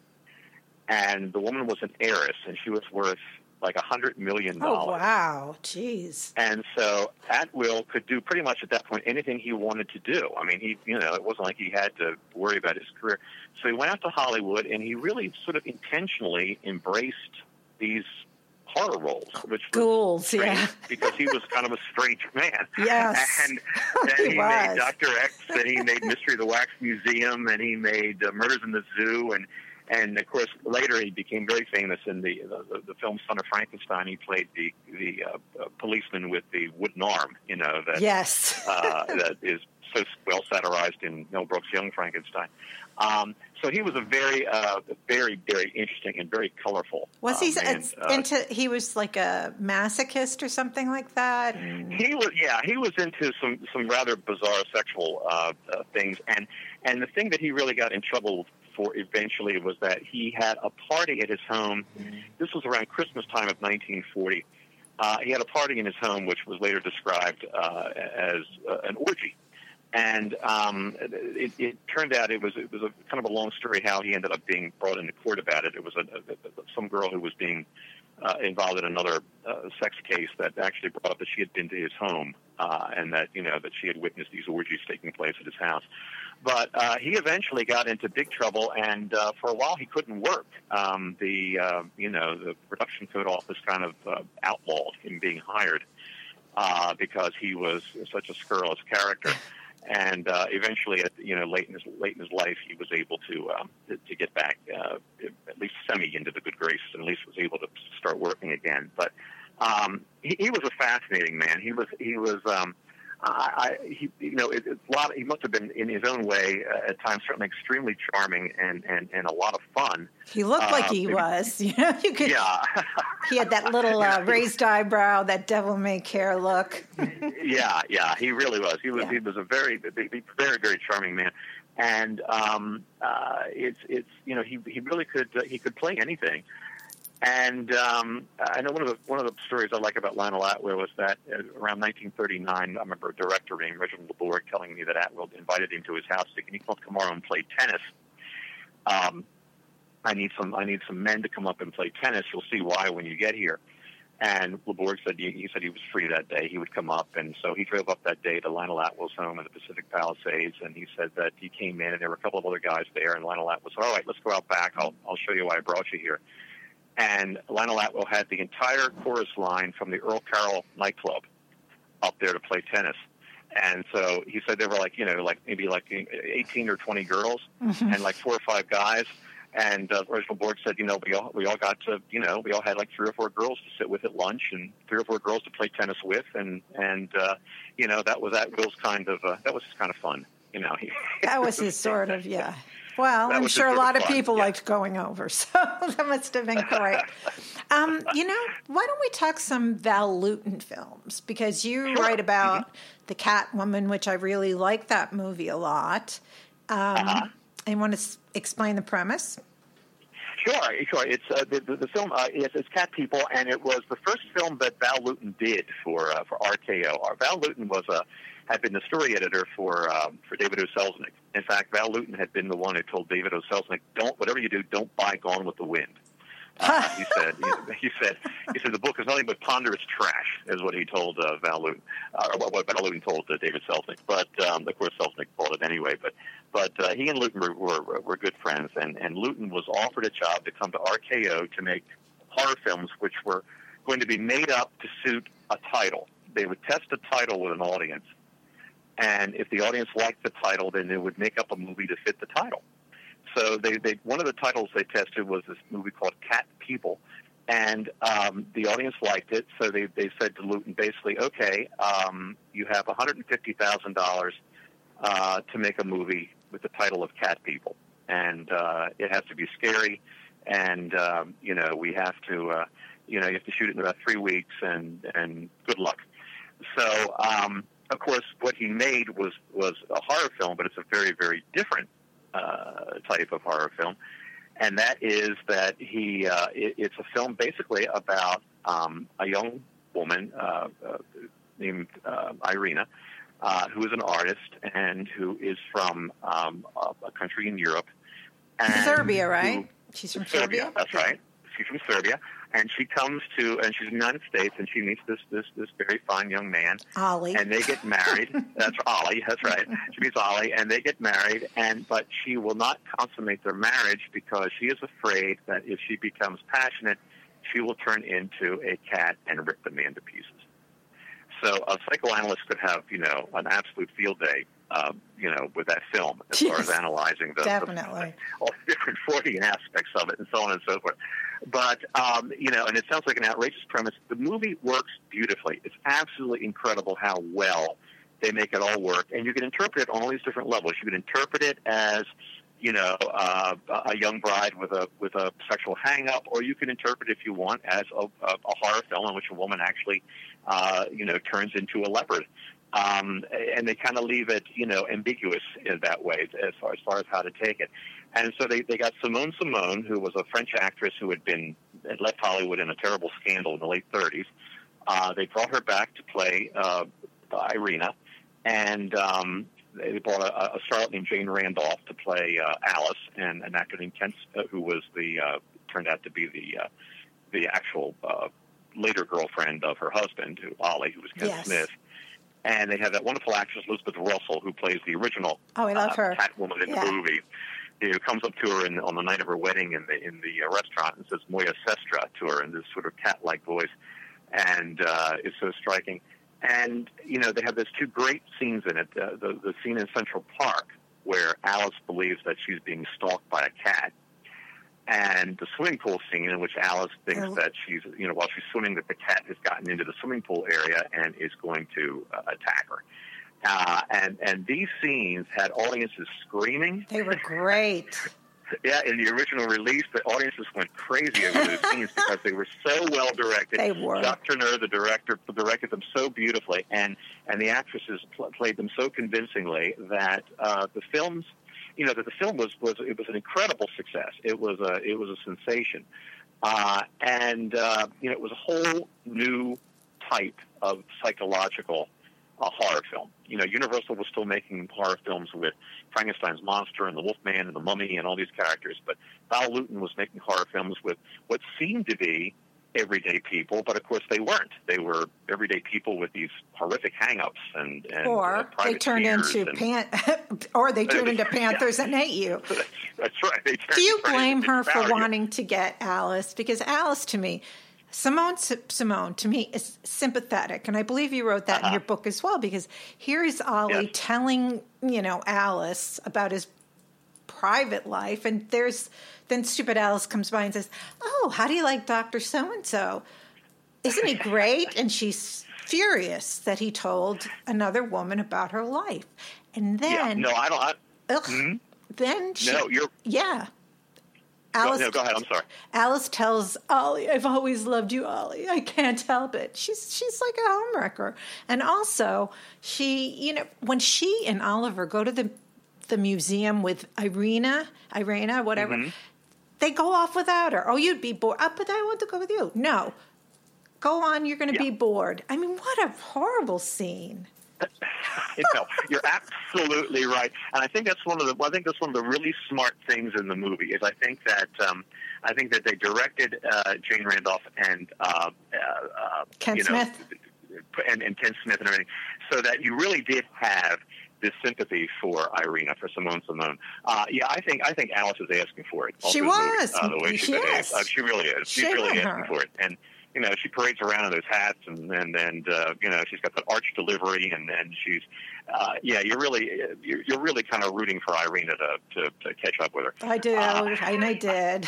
and the woman was an heiress, and she was worth like a hundred million dollars. Oh, wow. Jeez. And so Atwill could do pretty much at that point anything he wanted to do. I mean, he, you know, it wasn't like he had to worry about his career. So he went out to Hollywood, and he really sort of intentionally embraced these horror roles, which was Ghouls, strange yeah. because he was kind of a strange man. Yes. And then he he was. made Doctor X, and he made Mystery of the Wax Museum, and he made uh, Murders in the Zoo, and and of course later he became very famous in the the, the film Son of Frankenstein. He played the the uh, uh, policeman with the wooden arm, you know, that Yes. uh, that is so well satirized in Mel Brooks' Young Frankenstein. Um, so he was a very, uh, very, very interesting and very colorful. Was he uh, man. Uh, into? He was like a masochist or something like that. And... He was, yeah, he was into some some rather bizarre sexual uh, uh, things, and and the thing that he really got in trouble for eventually was that he had a party at his home. This was around Christmas time of nineteen forty. Uh, he had a party in his home, which was later described uh, as uh, an orgy. And um, it, it turned out it was it was a kind of a long story how he ended up being brought into court about it. It was a, a, some girl who was being uh, involved in another uh, sex case that actually brought up that she had been to his home uh, and that you know that she had witnessed these orgies taking place at his house. But uh, he eventually got into big trouble, and uh, for a while he couldn't work. Um, the uh, you know the production code office kind of uh, outlawed him being hired uh, because he was such a scurrilous character. And uh, eventually, at, you know, late in his late in his life, he was able to um, to, to get back uh, at least semi into the good graces, and at least was able to start working again. But um, he, he was a fascinating man. He was he was um, I, I he you know it, it's a lot. He must have been in his own way uh, at times certainly extremely charming and, and, and a lot of fun. He looked uh, like he maybe, was. You know, you could. Yeah. He had that little uh, raised eyebrow, that devil-may-care look. yeah, yeah, he really was. He was yeah. he was a very, very, very charming man, and um, uh, it's it's you know he he really could uh, he could play anything. And um, I know one of the one of the stories I like about Lionel Atwill was that uh, around nineteen thirty-nine, I remember a director named Reginald LeBourg telling me that Atwill invited him to his house. Can you come tomorrow and play tennis? Um, I need some I need some men to come up and play tennis. You'll see why when you get here. And LeBourg said he, he said he was free that day. He would come up, and so he drove up that day to Lionel Atwill's home in the Pacific Palisades. And he said that he came in, and there were a couple of other guys there. And Lionel Atwill said, "All right, let's go out back. I'll I'll show you why I brought you here." And Lionel Atwill had the entire chorus line from the Earl Carroll nightclub up there to play tennis. And so he said there were like, you know, like maybe like eighteen or twenty girls mm-hmm. and like four or five guys. And uh, Reginald LeBourg said, you know, we all we all got to, you know, we all had like three or four girls to sit with at lunch and three or four girls to play tennis with. And, and uh, you know, that was Atwill's kind of, uh, that was kind of fun, you know. That was his sort of, yeah. Well, I'm sure a lot of, of people yeah. liked going over, so that must have been great. um, you know, why don't we talk some Val Lewton films? Because you sure. write about mm-hmm. The Catwoman, which I really like that movie a lot. Um, uh-huh. And want to s- explain the premise? Sure, sure. It's uh, the, the, the film. Uh, it's, it's Cat People, and it was the first film that Val Lewton did for uh, for R K O. Our Val Lewton was a had been the story editor for um, for David O. Selznick. In fact, Val Lewton had been the one who told David O. Selznick, "Don't whatever you do, don't buy Gone with the Wind." Uh, he said, he said, he said the book is nothing but ponderous trash, is what he told uh, Val Lewton, uh, or what Val Lewton told uh, David Selznick. But um, of course, Selznick bought it anyway. But but uh, he and Lewton were, were were good friends, and and Lewton was offered a job to come to R K O to make horror films, which were going to be made up to suit a title. They would test a title with an audience, and if the audience liked the title, then they would make up a movie to fit the title. So they, they one of the titles they tested was this movie called Cat People, and um, the audience liked it. So they, they said to Lewton basically, okay, um, you have one hundred fifty thousand dollars uh, to make a movie with the title of Cat People, and uh, it has to be scary, and um, you know we have to uh, you know you have to shoot it in about three weeks, and and good luck. So um, of course, what he made was was a horror film, but it's a very very different Uh, type of horror film, and that is that he uh, it, it's a film basically about um, a young woman uh, uh, named uh, Irina, uh, who is an artist and who is from um, a, a country in Europe. And Serbia, right? Who, She's from Serbia. Serbia? That's right. She's from Serbia. And she comes to, and she's in the United States, and she meets this this this very fine young man. Ollie. And they get married. That's Ollie. That's right. She meets Ollie, and they get married. And but she will not consummate their marriage because she is afraid that if she becomes passionate, she will turn into a cat and rip the man to pieces. So a psychoanalyst could have, you know, an absolute field day, uh, you know, with that film as Yes, far as analyzing the, definitely. the all the different Freudian aspects of it and so on and so forth. But, um, you know, and it sounds like an outrageous premise. The movie works beautifully. It's absolutely incredible how well they make it all work. And you can interpret it on all these different levels. You can interpret it as, you know, uh, a young bride with a with a sexual hang-up, or you can interpret it, if you want, as a, a, a horror film in which a woman actually, uh, you know, turns into a leopard. Um, and they kind of leave it, you know, ambiguous in that way as far as, far as how to take it. And so they, they got Simone Simone, who was a French actress who had been had left Hollywood in a terrible scandal in the late thirties. Uh, they brought her back to play uh, Irina, and um, they brought a, a starlet named Jane Randolph to play uh, Alice, and an actor named Kent, uh, who was the uh, turned out to be the uh, the actual uh, later girlfriend of her husband, who Ollie, who was Kent Yes. Smith. And they have that wonderful actress, Elizabeth Russell, who plays the original Oh, I love uh, her. Catwoman in Yeah. the movie, who comes up to her in, on the night of her wedding in the in the uh, restaurant and says "Moya Sestra" to her in this sort of cat-like voice, and uh, it's so striking. And you know, they have those two great scenes in it. Uh, the the scene in Central Park where Alice believes that she's being stalked by a cat, and the swimming pool scene in which Alice thinks Oh. that she's, you know, while she's swimming, that the cat has gotten into the swimming pool area and is going to uh, attack her. Uh, and and these scenes had audiences screaming. They were great. Yeah, in the original release, the audiences went crazy over those scenes because they were so well directed. They were. Jacques Tourneur, the director, directed them so beautifully, and and the actresses pl- played them so convincingly that uh, the films, you know, that the film was was it was an incredible success. It was a it was a sensation, uh, and uh, you know, it was a whole new type of psychological uh, horror film. You know, Universal was still making horror films with Frankenstein's monster and the Wolfman and the Mummy and all these characters, but Val Lewton was making horror films with what seemed to be everyday people, but of course they weren't. They were everyday people with these horrific hang-ups and, and Or uh, they private turned fears into and, pan- or they turned into Yeah. panthers and ate you. That's, that's right. They turned, Do you turned blame into her for value. wanting to get Alice? Because Alice, to me, Simone Simone, to me, is sympathetic, and I believe you wrote that Uh-huh. in your book as well. Because here is Ollie Yes. telling, you know, Alice about his private life, and there's then stupid Alice comes by and says, "Oh, how do you like Doctor So and So? Isn't he great?" And she's furious that he told another woman about her life, and Yeah, then no, I don't. I, ugh, Mhm. then she, No, you're. yeah. Go, Alice, no, go ahead. I'm sorry. Alice tells Ollie, "I've always loved you, Ollie. I can't help it." She's she's like a homewrecker. And also, she, you know, when she and Oliver go to the the museum with Irina, Irina, whatever, Mm-hmm. they go off without her. Oh, you'd be bored. Oh, but I want to go with you. No. Go on, you're going to Yeah. be bored. I mean, what a horrible scene. You know, you're absolutely right, and I think that's one of the. Well, I think that's one of the really smart things in the movie is I think that um, I think that they directed uh, Jane Randolph and uh, uh, Ken you know, Smith. and, and Ken Smith and everything, so that you really did have this sympathy for Irina, for Simone Simone. Uh, yeah, I think I think Alice is asking for it. all She through the movie, was. uh, the way she Yes. behaves. Uh, she really is. She's Shame really on asking her. for it, and. You know, she parades around in those hats, and and, and uh, you know, she's got that arch delivery, and, and she's, uh, yeah, you're really you're, you're really kind of rooting for Irina to, to, to catch up with her. I do, Uh, and I did.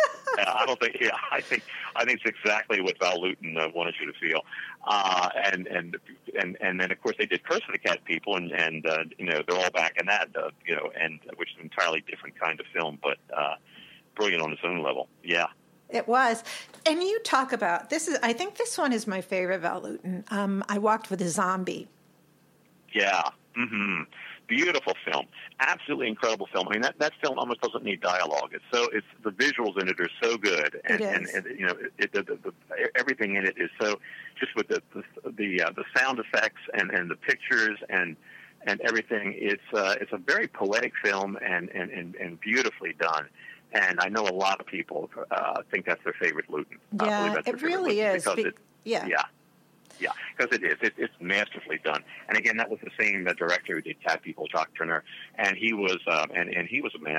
I don't think, yeah, I think I think it's exactly what Val Lewton uh, wanted you to feel, uh, and and and and then of course they did Curse of the Cat People, and and uh, you know they're all back in that, uh, you know, and which is an entirely different kind of film, but uh, brilliant on its own level. Yeah. It was. And you talk about, this is, I think this one is my favorite, Val Lewton. Um, I Walked with a Zombie. Yeah. Mm-hmm. Beautiful film. Absolutely incredible film. I mean, that, that film almost doesn't need dialogue. It's so, it's, the visuals in it are so good. And, It and, is. and you know, it, the, the, the, everything in it is so, just with the, the, the, uh, the sound effects and, and the pictures and, and everything. It's, uh, it's a very poetic film and, and, and, and beautifully done. And I know a lot of people uh, think that's their favorite Lewton. I Yeah, believe that's their it favorite really Lewton is. because Be- it, yeah. yeah. Yeah, because it is. It, it's masterfully done. And again, that was the same uh, director who did Cat People, Jacques Tourneur, and he was uh, and and he was a master.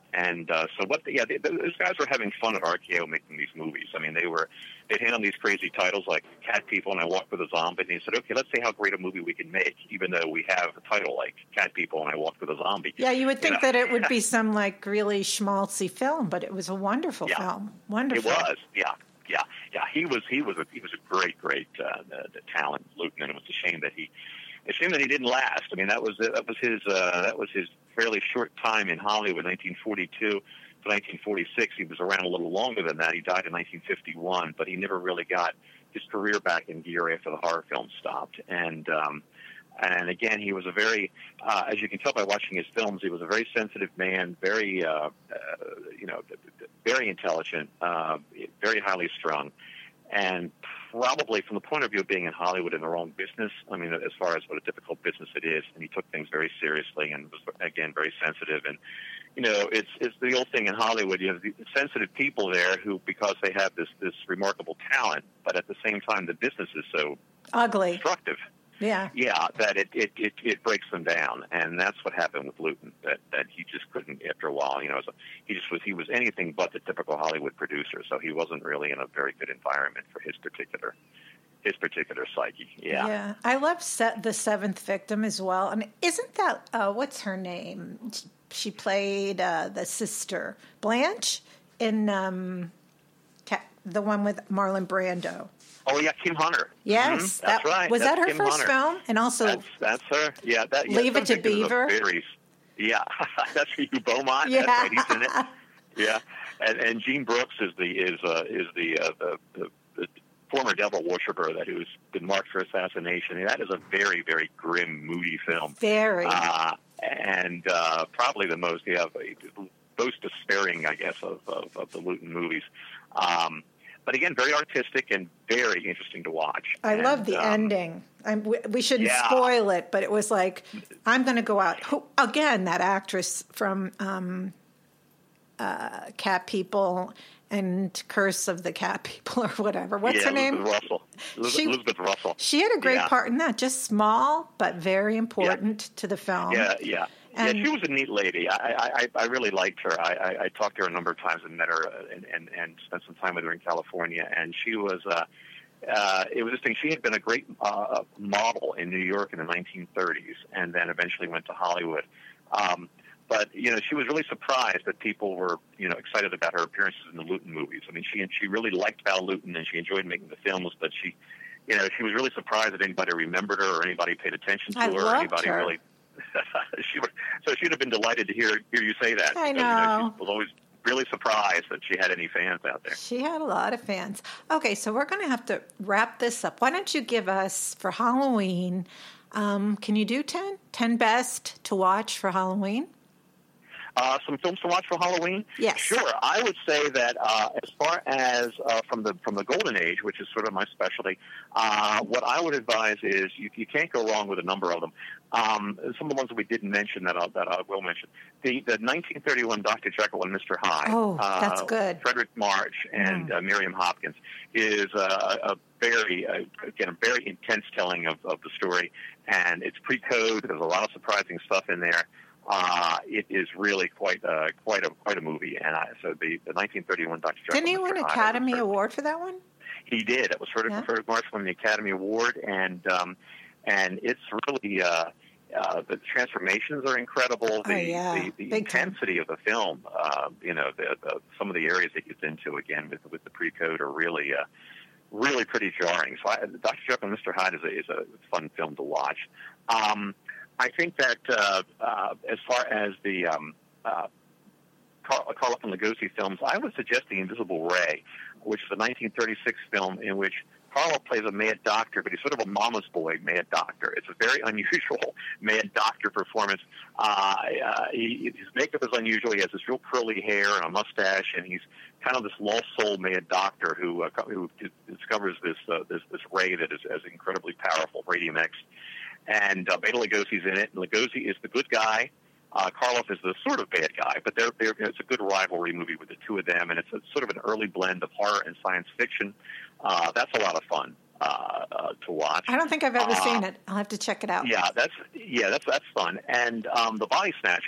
And uh, so what? The, yeah, they, those guys were having fun at R K O making these movies. I mean, they were they'd hand them these crazy titles like Cat People and I Walked with a Zombie, and they said, okay, let's see how great a movie we can make, even though we have a title like Cat People and I Walked with a Zombie. Yeah, you would think you know? that it would be some like really schmaltzy film, but it was a wonderful yeah. film. Wonderful. It was, yeah. Yeah, yeah, he was he was a he was a great great uh, the, the talent, Luton, and it was a shame that he a shame that he didn't last. I mean, that was that was his uh, that was his fairly short time in Hollywood, nineteen forty-two to nineteen forty-six. He was around a little longer than that. He died in nineteen fifty-one, but he never really got his career back in gear after the horror film stopped. And um, and again, he was a very, uh, as you can tell by watching his films, he was a very sensitive man, very uh, uh, you know, very intelligent, uh, very highly strung, and probably from the point of view of being in Hollywood in the wrong business, I mean, as far as what a difficult business it is, and he took things very seriously and was, again, very sensitive. And, you know, it's it's the old thing in Hollywood. You have the sensitive people there who, because they have this, this remarkable talent, but at the same time the business is so ugly, destructive. Yeah, yeah, that it, it, it, it breaks them down, and that's what happened with Luton. That that he just couldn't after a while. You know, so he just was he was anything but the typical Hollywood producer. So he wasn't really in a very good environment for his particular his particular psyche. Yeah, yeah. I love set the Seventh Victim as well. And isn't that uh, what's her name? She played uh, the sister Blanche in um, the one with Marlon Brando. Oh yeah, Kim Hunter. Yes, mm-hmm. that's that, right. Was that's that her Kim first Hunter. film? And also, that's, that's her. Yeah, that. Leave yeah, It to Beaver. Very, yeah, that's Hugh Beaumont. Yeah, that's right. He's in it. Yeah, and and Gene Brooks is the is uh, is the, uh, the, the the former devil worshiper that who's been marked for assassination. And that is a very very grim, moody film. Very. Uh, and uh, probably the most yeah, most despairing, I guess, of of, of the Luton movies. Um, But again, very artistic and very interesting to watch. I and, love the um, ending. I'm, we, we shouldn't yeah. spoil it, but it was like, I'm going to go out. Who, again, that actress from um, uh, Cat People and Curse of the Cat People or whatever. What's yeah, her name? Elizabeth Russell. Elizabeth, she, Elizabeth Russell. She had a great yeah. part in that. Just small, but very important yeah. to the film. Yeah, yeah. And, yeah, she was a neat lady. I, I, I really liked her. I, I, I talked to her a number of times and met her and, and, and spent some time with her in California. And she was, uh, uh, it was this thing. She had been a great uh, model in New York in the nineteen thirties, and then eventually went to Hollywood. Um, but you know, she was really surprised that people were, you know, excited about her appearances in the Luton movies. I mean, she she really liked Val Luton, and she enjoyed making the films. But she, you know, she was really surprised that anybody remembered her or anybody paid attention to I her. Or loved anybody her. really. she would, so she'd have been delighted to hear hear you say that. I because, know. You know. She was always really surprised that she had any fans out there. She had a lot of fans. Okay, so we're going to have to wrap this up. Why don't you give us, for Halloween, um, can you do ten? ten best to watch for Halloween? Uh, some films to watch for Halloween? Yes. Sure. I would say that uh, as far as uh, from the from the golden age, which is sort of my specialty, uh, what I would advise is you, you can't go wrong with a number of them. Um, some of the ones that we didn't mention that, I'll, that I will mention. The, the nineteen thirty-one Doctor Jekyll and Mister Hyde. Oh, that's uh, good. Frederick March and Mm. uh, Miriam Hopkins is uh, a very, uh, again, a very intense telling of, of the story. And it's pre-code. There's a lot of surprising stuff in there. Uh, it is really quite uh, quite a quite a movie, and I, so the, the nineteen thirty-one Doctor Jekyll. Didn't he win an Academy Award for that one? He did. It was Frederick, Yeah. Frederick March won the Academy Award, and um, and it's really uh, uh, the transformations are incredible. The Oh, yeah. the, the Big time. intensity of the film, uh, you know, the, the, some of the areas it gets into again with with the pre-code are really uh, really pretty jarring. So, I, Doctor Jekyll and Mister Hyde is a is a fun film to watch. Um, I think that uh, uh, as far as the um, uh, Carl, Karloff and Lugosi films, I would suggest The Invisible Ray, which is a nineteen thirty-six film in which Karloff plays a mad doctor, but he's sort of a mama's boy mad doctor. It's a very unusual mad doctor performance. Uh, uh, he, his makeup is unusual. He has this real curly hair and a mustache, and he's kind of this lost soul mad doctor who uh, who discovers this uh, this this ray that is, is incredibly powerful, Radium X. And uh, Bela Lugosi's in it. And Lugosi is the good guy. Uh, Karloff is the sort of bad guy, but they're, they're, it's a good rivalry movie with the two of them, and it's a, sort of an early blend of horror and science fiction. Uh, that's a lot of fun uh, uh, to watch. I don't think I've ever uh, seen it. I'll have to check it out. Yeah, that's yeah, that's that's fun. And um, The Body Snatcher,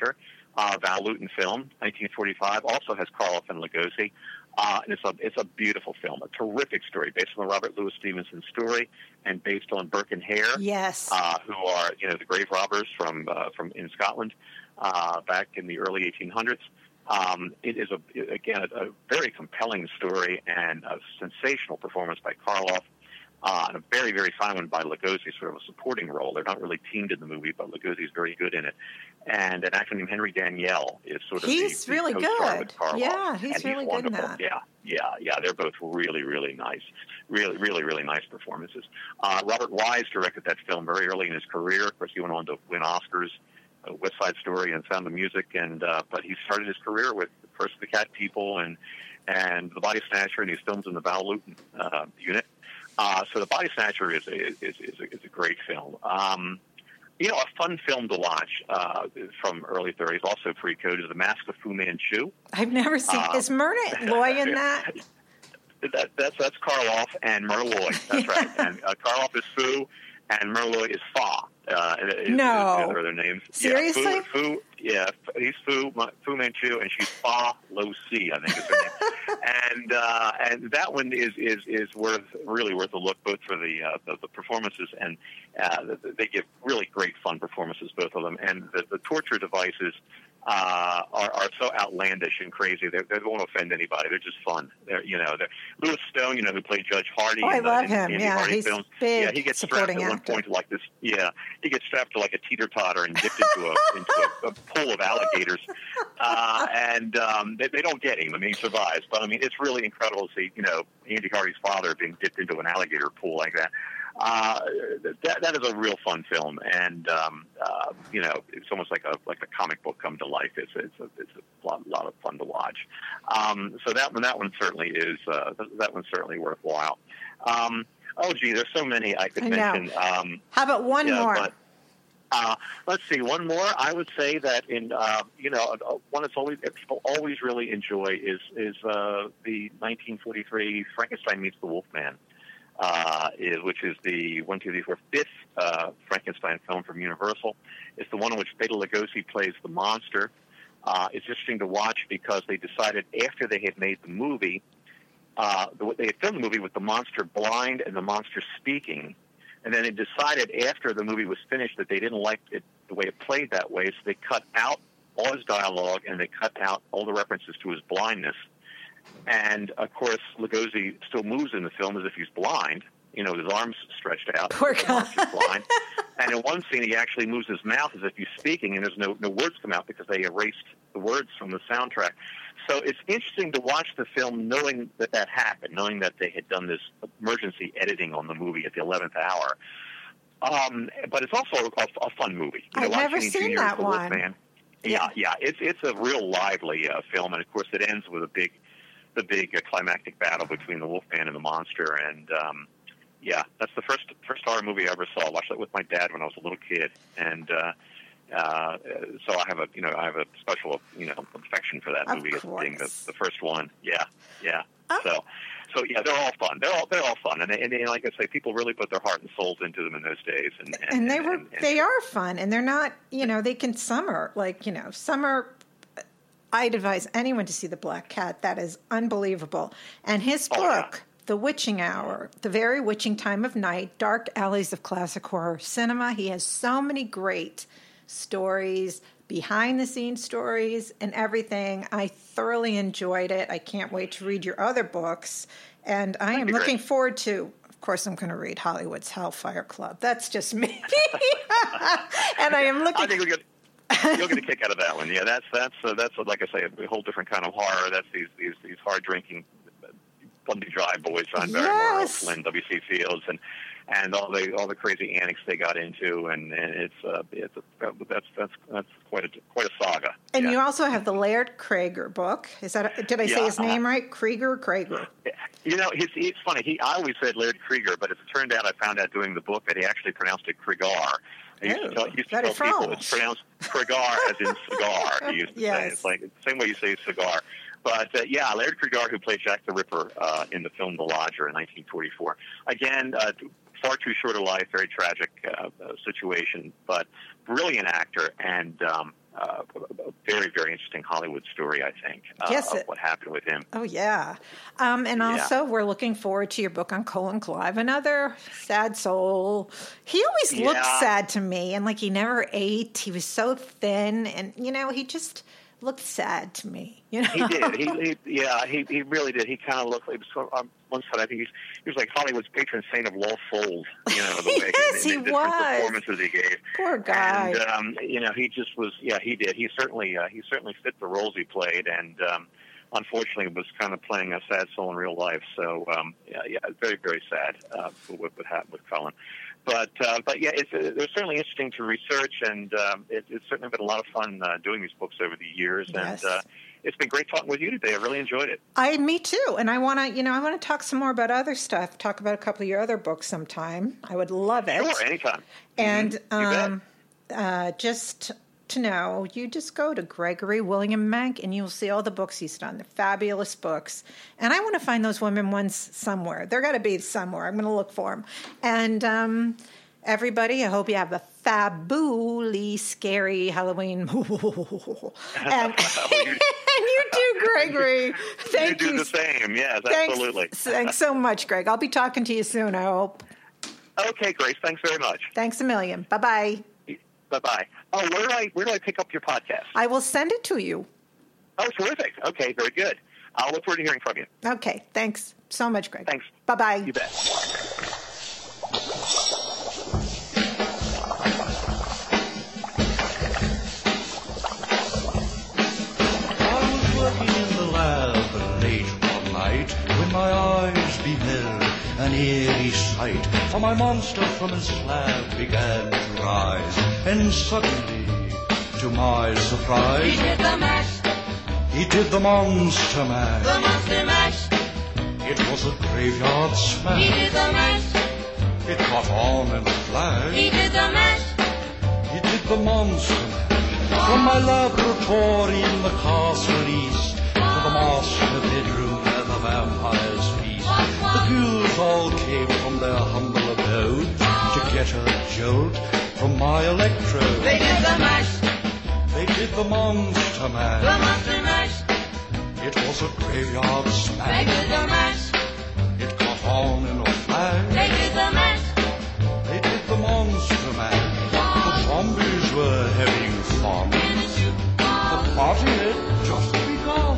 uh, Val Lewton film, nineteen forty-five, also has Karloff and Lugosi. Uh, and it's a it's a beautiful film, a terrific story based on the Robert Louis Stevenson story, and based on Burke and Hare, yes, uh, who are you know the grave robbers from uh, from in Scotland uh, back in the early eighteen hundreds. Um, it is a again a, a very compelling story and a sensational performance by Karloff. Uh, and a very, very fine one by Lugosi, sort of a supporting role. They're not really teamed in the movie, but Lugosi is very good in it. And an actor named Henry Daniell is sort of he's the, the really co-star good. with Karloff. Yeah, he's and really he's good in wonderful. that. Yeah, yeah, yeah. They're both really, really nice. Really, really, really nice performances. Uh, Robert Wise directed that film very early in his career. Of course, he went on to win Oscars, uh, West Side Story and Sound of Music. And uh, but he started his career with First the Cat People and and The Body Snatcher, and he's filmed in the Val Lewton uh, unit. Uh, so The Body Snatcher is a, is, is, a, is a great film. Um, you know, a fun film to watch uh, from early thirties, also pre-code, is The Mask of Fu Manchu. I've never seen. Uh, is Myrna Loy in that? that that's that's Karloff and Myrna Loy. That's right. And uh, Karloff is Fu, and Myrna Loy is Fa. Uh, is, no, is, are their names? Seriously? Yeah, Fu, Fu, yeah, he's Fu Fu Manchu, and she's Fa Lo Si, I think is her name. and uh, and that one is, is is worth really worth a look, both for the uh, the, the performances, and uh, they give really great fun performances, both of them, and the, the torture devices uh, are, are so outlandish and crazy. They're, they won't offend anybody. They're just fun. They're, you know, they're, Louis Stone, you know, who played Judge Hardy. Oh, in I the, love in, him. in Yeah, Hardy he's films. big. Yeah, he gets strapped at one actor. point to like this. Yeah, he gets strapped to like a teeter-totter and dipped into a into a, a pool of alligators, uh, and um, they, they don't get him. I mean, he survives, but I mean, it's really incredible to see, you know, Andy Hardy's father being dipped into an alligator pool like that. Uh, that that is a real fun film, and um, uh, you know, it's almost like a like a comic book come to life. It's it's a it's a lot, lot of fun to watch. Um, so that one that one certainly is uh, that one's certainly worthwhile. Um, oh, gee, there's so many I could I mention. Um, How about one yeah, more? But, uh, let's see, one more. I would say that in uh, you know one that's always that people always really enjoy is is uh, the nineteen forty-three Frankenstein Meets the Wolfman. Uh, is, which is the one, two, three, four, fifth uh, Frankenstein film from Universal. It's the one in which Bela Lugosi plays the monster. Uh, it's interesting to watch because they decided after they had made the movie, uh, they had filmed the movie with the monster blind and the monster speaking, and then they decided after the movie was finished that they didn't like it the way it played that way, so they cut out all his dialogue and they cut out all the references to his blindness. And, of course, Lugosi still moves in the film as if he's blind, you know, with his arms stretched out. Poor guy. Blind. And in one scene, he actually moves his mouth as if he's speaking, and there's no, no words come out because they erased the words from the soundtrack. So it's interesting to watch the film knowing that that happened, knowing that they had done this emergency editing on the movie at the eleventh hour. Um, but it's also a, a fun movie. You know, I've never Kenny seen Junior that the one. Wolfman. Yeah, yeah, it's it's a real lively uh, film, and of course it ends with a big, the big uh, climactic battle between the Wolfman and the monster, and um, yeah, that's the first first horror movie I ever saw. I watched that with my dad when I was a little kid, and uh, uh, so I have a you know I have a special you know affection for that Of movie as being the, course. the first one. Yeah, yeah. Oh. So. So yeah, they're all fun. They're all they're all fun, and, they, and they, like I say, people really put their heart and souls into them in those days. And, and, and they were and, and, they are fun, and they're not, you know, they can summer like you know summer. I'd advise anyone to see The Black Cat. That is unbelievable. And his book, Oh, yeah. The Witching Hour, The Very Witching Time of Night, Dark Alleys of Classic Horror Cinema. He has so many great stories, behind-the-scenes stories, and everything. I thoroughly enjoyed it. I can't wait to read your other books. And I am be looking great. forward to, of course, I'm going to read Hollywood's Hellfire Club. That's just me. And I am looking... I think we get you'll get a kick out of that one. Yeah, that's that's uh, that's like I say, a whole different kind of horror. That's these these, these hard drinking, Bundy Drive boys, John Barrymore, Yes. Flynn, W C Fields, and and all the all the crazy antics they got into, and, and it's uh, it's a, that's that's that's quite a quite a saga. And yeah. you also have the Laird Krieger book. Is that did I say Yeah, his name uh, right? Krieger, Krieger. You know, it's, it's funny. He I always said Laird Krieger, but as it turned out, I found out doing the book that he actually pronounced it Krieger. I used Oh, to tell, he used to very tell people French. it's pronounced Krieger as in cigar. He used to say Yes. it's like the same way you say cigar. But uh, yeah, Laird Krieger, who played Jack the Ripper uh, in the film The Lodger in nineteen forty-four. Again, uh, far too short a life, very tragic uh, uh, situation, but brilliant actor and um, uh, a very, very interesting Hollywood story, I think, uh, yes, of it, what happened with him. Oh, yeah. Um, and also, yeah. we're looking forward to your book on Colin Clive, another sad soul. He always Yeah. looked sad to me, and like he never ate. He was so thin, and, you know, he just looked sad to me. You know, He did. He, he yeah, he he really did. He kind of looked like on one side. I think he's, he was like Hollywood's patron saint of lost souls. You know, the way Yes, the, he the different was. performances he gave. Poor guy. And um, you know, he just was. Yeah, he did. He certainly uh, he certainly fit the roles he played, and um, unfortunately was kind of playing a sad soul in real life. So um, yeah, yeah, very very sad uh, what what happened with Colin. But uh, but yeah, it's, it was certainly interesting to research, and um, it, it's certainly been a lot of fun uh, doing these books over the years. Yes. And uh, it's been great talking with you today. I really enjoyed it. I, me too. And I want to, you know, I want to talk some more about other stuff. Talk about a couple of your other books sometime. I would love it. Sure, anytime. And mm-hmm. um, uh, just to know, you just go to Gregory William Menck and you'll see all the books he's done. They're fabulous books. And I want to find those women ones somewhere. They're got to be somewhere. I'm going to look for them. And um, everybody, I hope you have a fabulous, scary Halloween. and, and you too, Gregory. Thank you. you. do the same. Yes, thanks, absolutely. Thanks so much, Greg. I'll be talking to you soon, I hope. Okay, Grace. Thanks very much. Thanks a million. Bye-bye. Bye-bye. Oh, where do I where do I pick up your podcast? I will send it to you. Oh, terrific. Okay, very good. I'll look forward to hearing from you. Okay, thanks so much, Greg. Thanks. Bye-bye. You bet. I was working in the lab late one night when my eyes beheld an eerie sight, for my monster from his slab began to rise, and suddenly, to my surprise, He did the mash, he did the monster mash. the monster mash. It was a graveyard He smash. did the mash, It caught on in a flash. he did the mash. He did the monster mash. From my laboratory in the castle east to the master bedroom where the vampires feast, the ghouls all came from their humble abode to get a jolt from my electrode. They did the mash, They did the monster the mash. monster mash. It was a graveyard They smash. did the mash, It caught on in a flash. they did the mash. They did the monster mash. The zombies were having fun. The party had just begun.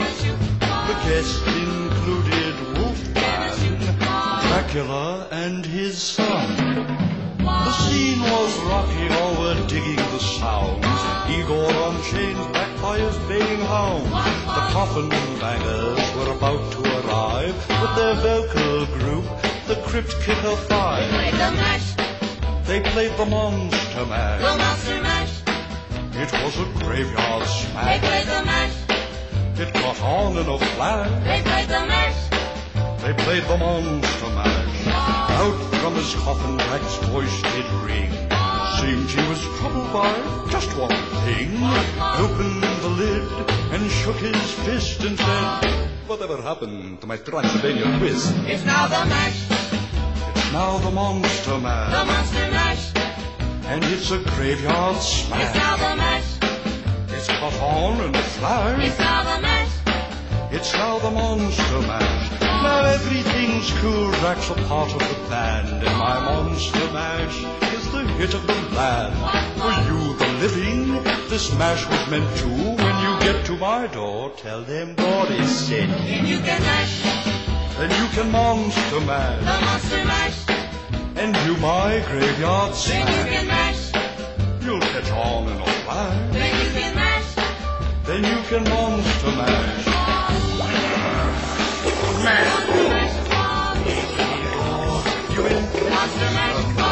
The guests included Wolfman, Dracula, and his son. The scene was rocking, all were digging the sounds. Igor on chains, backed by his baying hounds. The coffin bangers were about to arrive with their vocal group, the Crypt Kicker Five. Played the mash, They played the monster the mash. monster mash. It was a graveyard They smash. played the mash, It caught on in a flash. they played the mash. They played the monster mash. Out from his coffin, Drac's voice did ring. Seemed he was troubled by just one thing. Opened the lid and shook his fist and said, "Whatever happened to my Transylvania twist? It's now the mash, It's now the monster the mash. monster mash. And it's a graveyard It's smash. now the mash, It's caught on in a flash. it's now the mash. It's now the monster mash. Now everything's cool. Drac's a part of the band, and my monster mash is the hit of the land. For you, the living, this mash was meant to. When you get to my door, tell them God is sent. And you can mash, Then you can monster the mash, monster mash. and do my graveyard Then you can smash. mash, You'll catch on in a flash. then you can mash. Then you can monster mash. Monster mash, You in? monster mash.